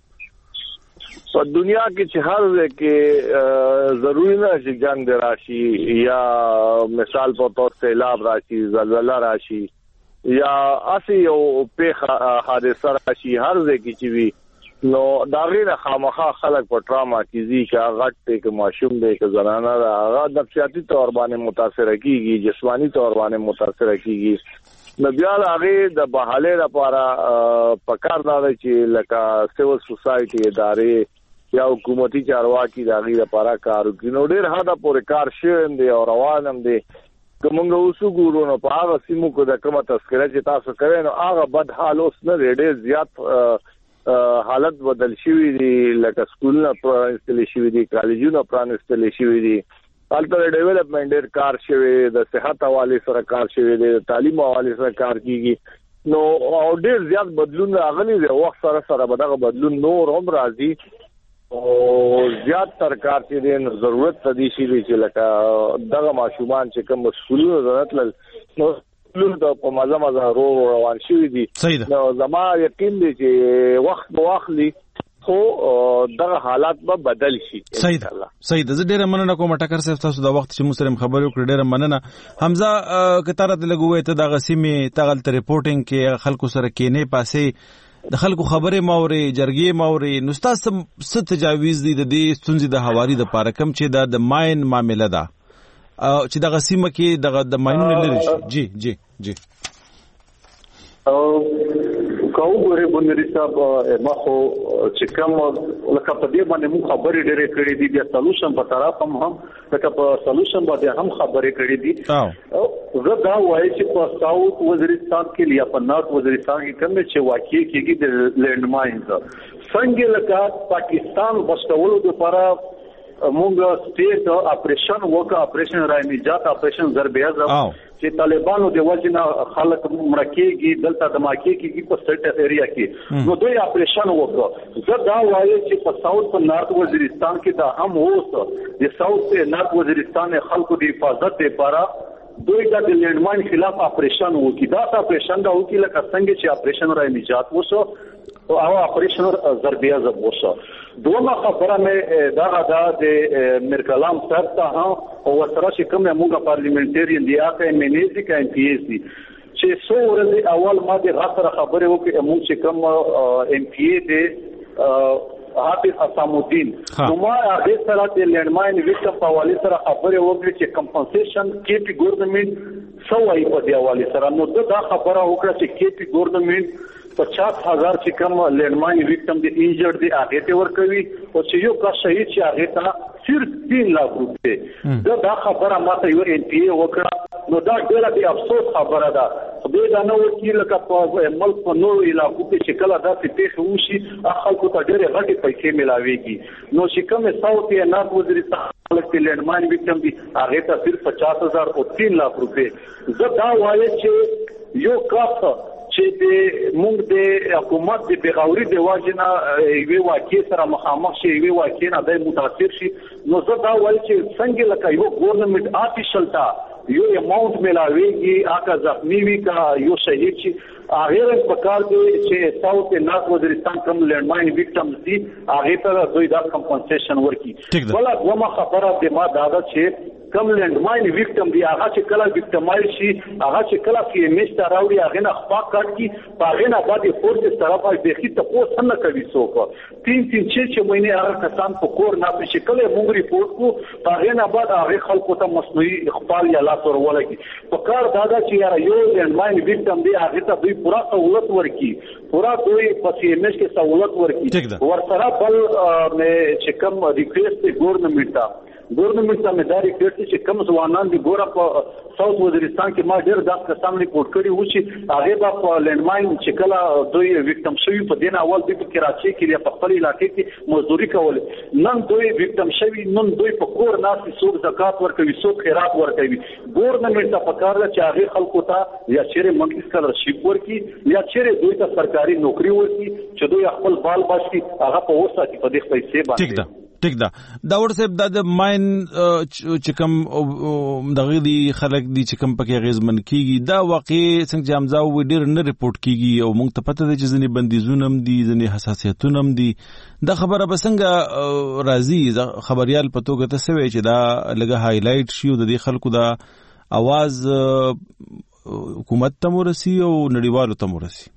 په دنیا کې چې هر ځای کې ضروري نه چې جنگ راشي یا مثال په تور سیلاب راشي زلزلہ راشي یا اسی یو پیښه حادثه راشي هر ځای کې چې وي نو دا غیر خامخا خلک په ټراما کې ځي چې هغه ټیک ماشوم دی که زنانه ده هغه نفسیاتي تور باندې متاثر کیږي جسمانی تور باندې متاثر کیږي نو بیا هغه د بحاله لپاره پکار دا چې لکه سیول سوسایټي ادارې یا حکومتي چارواکي د هغه لپاره کار کوي نو ډېر هدا پورې کار شوم دی او روانم دی کومه اوسو ګورو نو په هغه سیمو کې د کومه تذکرہ چې تاسو کوي نو هغه بد حال اوس نه ډېر زیات حالت بدل شوی دی لکه سکولونه پرانستل شوی دي کالجونه پرانستل شوی دي الټر ډیولپمنٹ ډېر کار شوی د صحت حواله سره کار شوی دی تعلیم حواله سره کار کیږي نو او ډېر زیات بدلون راغلی دی وخت سره سره به دغه بدلون نور هم راځي او زیات تر کار چې دین ضرورت تدې شي چې لکه دغه ماشومان چې کوم مسؤلیت درتل نو له په مازه مازه رو روان شي دي نو زما یقین دی چې وخت واخلي خو دغه حالات به بدل شي صحیح ده صحیح ده زه ډیره مننه کوم ټکر صاحب تاسو د وخت چې مسلم خبرو کړ ډیره مننه حمزه کتاره د لګوي ته دغه سیمه تغل ته ریپورتینګ کې خلکو سره کینې پاسې د خلکو خبره ماوري جرګې ماوري نو تاسو څه تجاویز دي د دې ستونزې د حواري د پاره کم چې د ماین معاملې ده او چې د غسیمه کې د د ماینونو لري شي جی جی جی او کوو غره بنري صاحب مخو چې کوم لکه په دې باندې موږ خبرې ډېرې کړې دي د سولوشن په طرف هم هم لکه په سولوشن باندې هم خبرې کړې دي او زه دا وایم چې په ساوث وزیرستان کې یا په نارث وزیرستان کې کوم چې واقع کېږي د لینډ ماینز څنګه لکه پاکستان بشولو لپاره موږ سټیټ اپریشن وکړ اپریشن راینجات اپریشن ضربیز چې طالبانو د وجنه خلک مرکیږي دلته د ماکیږي په سټیټ ایریا کې نو دوی اپریشن وکړ زه دا وایم چې په ساوث په نارث وزیرستان کې دا هم اوس د ساوث په نارث وزیرستان خلکو د حفاظت لپاره دوی د لینډ ماین خلاف اپریشن وکړي دا اپریشن دا وکړي لکه څنګه چې اپریشن راینجات وشو او هغه اپریشن ضربیز وشو دومره خبره مې دا دا د مرکلام صاحب ته او سره چې کوم موږ پارلیمنټریان دی هغه منیزي کاین پی ایس دی چې څو ورځې اول ما د غاصره خبره وکړه موږ چې کوم ام پی ای دی حافظ حسام الدین نو ما هغه سره د لینډ ماین وکټم په حواله سره خبره وکړه چې کمپنسیشن کې پی ګورنمنت سو وايي په دی حواله سره نو دا خبره وکړه چې کې پی ګورنمنت پچاس ہزار چې کوم لینډ ماین وکټم دی انجرډ دی هغه ته ورکوي او چې یو کا شهید چې هغه ته صرف تین لاکھ روپے دا دا خبره ماته یو ان پی ای وکړه نو دا ډېره د افسوس خبره ده خدای دا نو وکیل لکه په ملک په نورو علاقو کې چې کله داسې پیښه وشي خلکو ته ډېرې غټې پیسې ملاويږي نو چې کوم ساوث یا نارث وزیرستان خلک د لینډ ماین وکټم دی هغه ته صرف پچاس هزار او تین لاکھ روپے زه دا وایم چې یو کاف چې د موږ د حکومت د بغاوري د واجنه یوه واقع سره مخامخ شي یوه واقع نه د متاثر شي نو زه دا وایم چې څنګه لکه یو ګورنمنت افیشل تا یو اماونت ملاويږي هغه ځخمي وي کا یو شهید شي هغه په کار کې چې ساوث نارث وزیرستان کوم لینډ ماین وکټمز دي هغه ته دوی دا کمپنسیشن ورکړي ولا کومه خبره د ما دا ده چې کم لینډ ماین وکټم دی هغه چې کله وکټمای شي هغه چې کله کې میشته راوړي هغه نه خپا کټ کی هغه نه باندې فورس طرفه به خي ته پوس نه کوي څوک تین تین چې چې مینه هغه کسان په کور نه په شکل موږ ریپورت کو هغه نه بعد هغه خلکو ته مصنوعي اخبار یا لاس ورولګي په کار دادا چې یاره یو لینډ ماین وکټم دی هغه ته دوی پورا سہولت ورکي پورا دوی په سی ام ایس کې سہولت ورکي ورسره بل مې چې کوم ریکوست ګورنمنت ته ګورنمنت ته مې دا ریپورټ چې کوم ځوانان دي ګوره په ساوث وزیرستان کې ما ډېر داس کسان ریپورټ کړي و چې هغه به په لینډماین چې کله دوی وکټم شوي په دین اول دوی په کراچۍ کې په خپل علاقې کې مزدوري کوله نن دوی وکټم شوي نن دوی په کور ناس څوک زکات ورکوي څوک خیرات ورکوي ګورنمنت ته پکار ده چې هغه خلکو ته یا چیرې منتھلی سکالرشپ ورکړي یا چیرې دوی ته سرکاري نوکری ورکړي چې دوی خپل بال بچي هغه په وسه کې په دې پیسې باندې ټیک ده دا ورسې د ماین چې کوم دغه دي خلک دي چې کوم پکې غیزمن کیږي دا واقع څنګه چې امزا و ډیر نه ریپورت کیږي او موږ ته پته ده چې ځنې بندیزونه هم دي ځنې حساسیتونه هم دي دا خبره به څنګه راځي خبريال په توګه ته سوي چې دا لګه هایلایټ شي او د دې خلکو دا आवाज حکومت ته ورسي او نړیوالو ته ورسي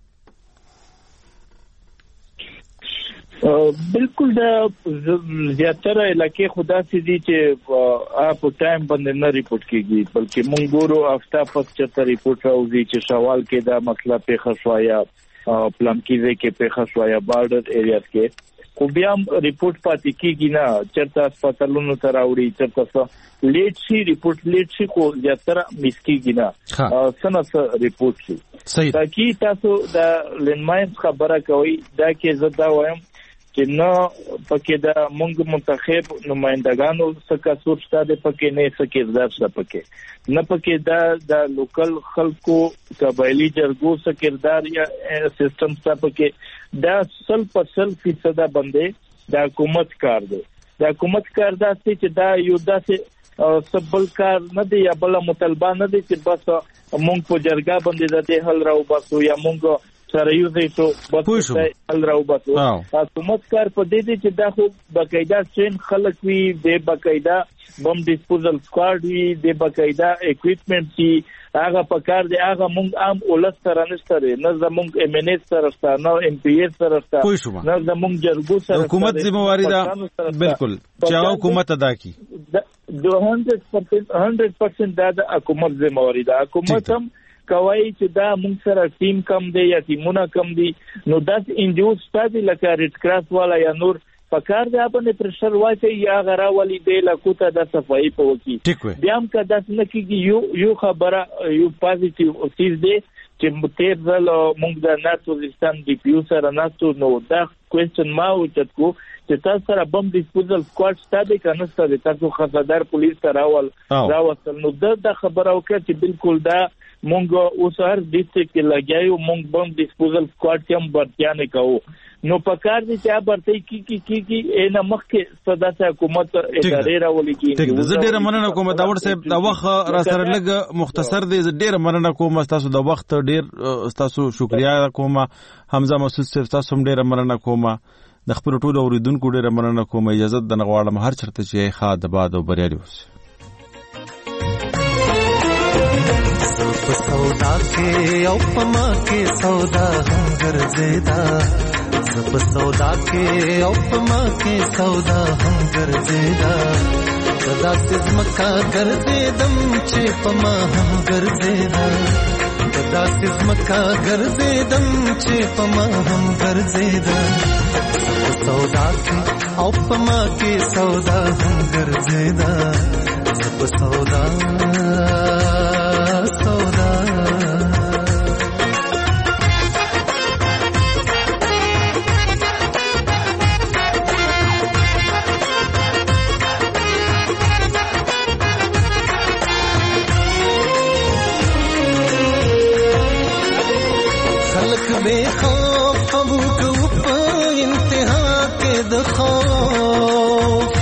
بالکل دا زیاتره علاقې خدا سي دي چې اپ ټایم باندې نه ریپورت کیږي بلکې مونږ ګورو هفته پس چې ریپورت راوځي چې شوال کې دا مسله په خشوایا پلان کې کې په خشوایا بارډر ایریا کې خو بیا ریپورت پاتې کیږي نه چرته هسپتالونو ته راوړي چرته لیټ شي ریپورت لیټ شي خو زیاتره مس کیږي نه سنه ریپورت شي صحیح دا کی تاسو دا لینماین خبره کوي دا کې زدا وایم چې نه پکې دا مونږ منتخب نمائندگانو څخه څوک ستاسو پکې نه سکیردار څه پکې نه پکې دا د لوکل خلکو قبایلی جرګو سکیردار یا سیستم څه پکې دا سل پر سل فیصد باندې د حکومت کار دی د حکومت کار دا چې دا یو داسې سبل کار نه دی یا بل مطالبه نه دی چې بس مونږ په جرګه باندې د حل راو باسو یا مونږ سره یو ځای ته بس حل راو باسو حکومت کار په دې دی چې دا خو باقاعده چین خلک وي د باقاعده بم ډیسپوزل سکواډ وي د باقاعده اکوپمنټ وي هغه په کار دی هغه مونږ عام ولس سره نشته نه زمونږ ایم ان ایس سره شته نه ام پی ایس سره شته نه زمونږ جرګو سره حکومت ذمہواری ده بالکل چې حکومت ادا کی د one hundred percent دا د حکومت ذمہواری ده حکومت هم کوي چې دا موږ سره ټیم کم دی یا ټیمونه کم دي نو داس انجوز ستاسو لکه ریډ کراس والا یا نور پکار دی باندې پرشر واچي یا غرا ولي دی لکوته د صفای په وکی بیا هم کدا څنګه کې یو یو خبره یو پازیټیو چیز دی چې تیر ځل موږ د ناتو وزیرستان دی پیو سره ناتو نو دا کوېسچن ما وچت کو چې تاسو سره بم ډیسپوزل سکواډ ستاسو کنه ستاسو تاسو خزادار پولیس راول راوصل نو دا خبره وکړه چې بالکل دا مونږ اوس هر ډیسټریکټ کې لګیاو مونږ بم ډیسپوزل سکواډ کې هم برتیا نه کوو نو پکار دي چې برته کی کی کی کی نه مخکې صداسه حکومت ادارې راولي کیږي زه ډیره مننه کوم دا ور صاحب دا وخت را سره لګ مختصر دی زه ډیره مننه کوم تاسو د وخت ډیر تاسو شکریا کوم حمزه مسعود صاحب تاسو هم ډیره مننه کوم د خپل ټولو اوریدونکو ډیره مننه کوم اجازه د نغواړم هر چرته چې ښه د باد او بریالي اوسئ په سودا کې او پما کې سودا هم ګرځیدا زب سودا کې او پما کې سودا هم ګرځیدا صدا سزمکا ګرځیدم چې پما هم ګرځیدا صدا سزمکا ګرځیدم چې پما هم ګرځیدا زب سودا کې او پما کې سودا هم ګرځیدا زب سودا سودا خلق بے خوف ابو کو په انتہا کې د خوف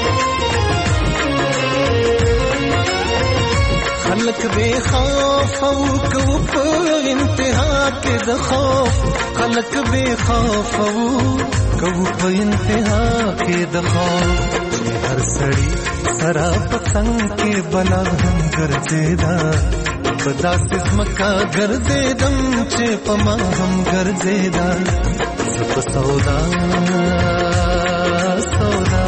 خلق بے خوف او کو په انتہا کې د خوف خلق بے خوف او کو په انتہا کې د خوف هر سړی سرا پتنګ کې بلا هم ګرځیدا پدا سزمکا ګرځیدم چې پما هم ګرځیدا زپ سودا سودا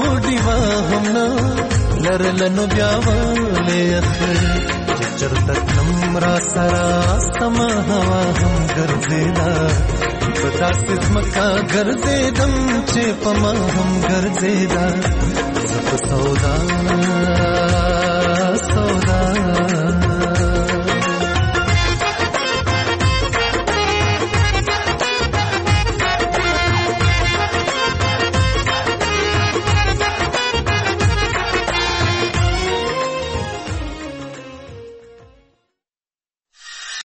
خودي وهم نه لرلنو بیا ولې اخر چرته نمرا سرا سما هوا هم ګرځیدا پتا سمکا ګرځیدم چې پما هم ګرځیدا زپ سودا سودا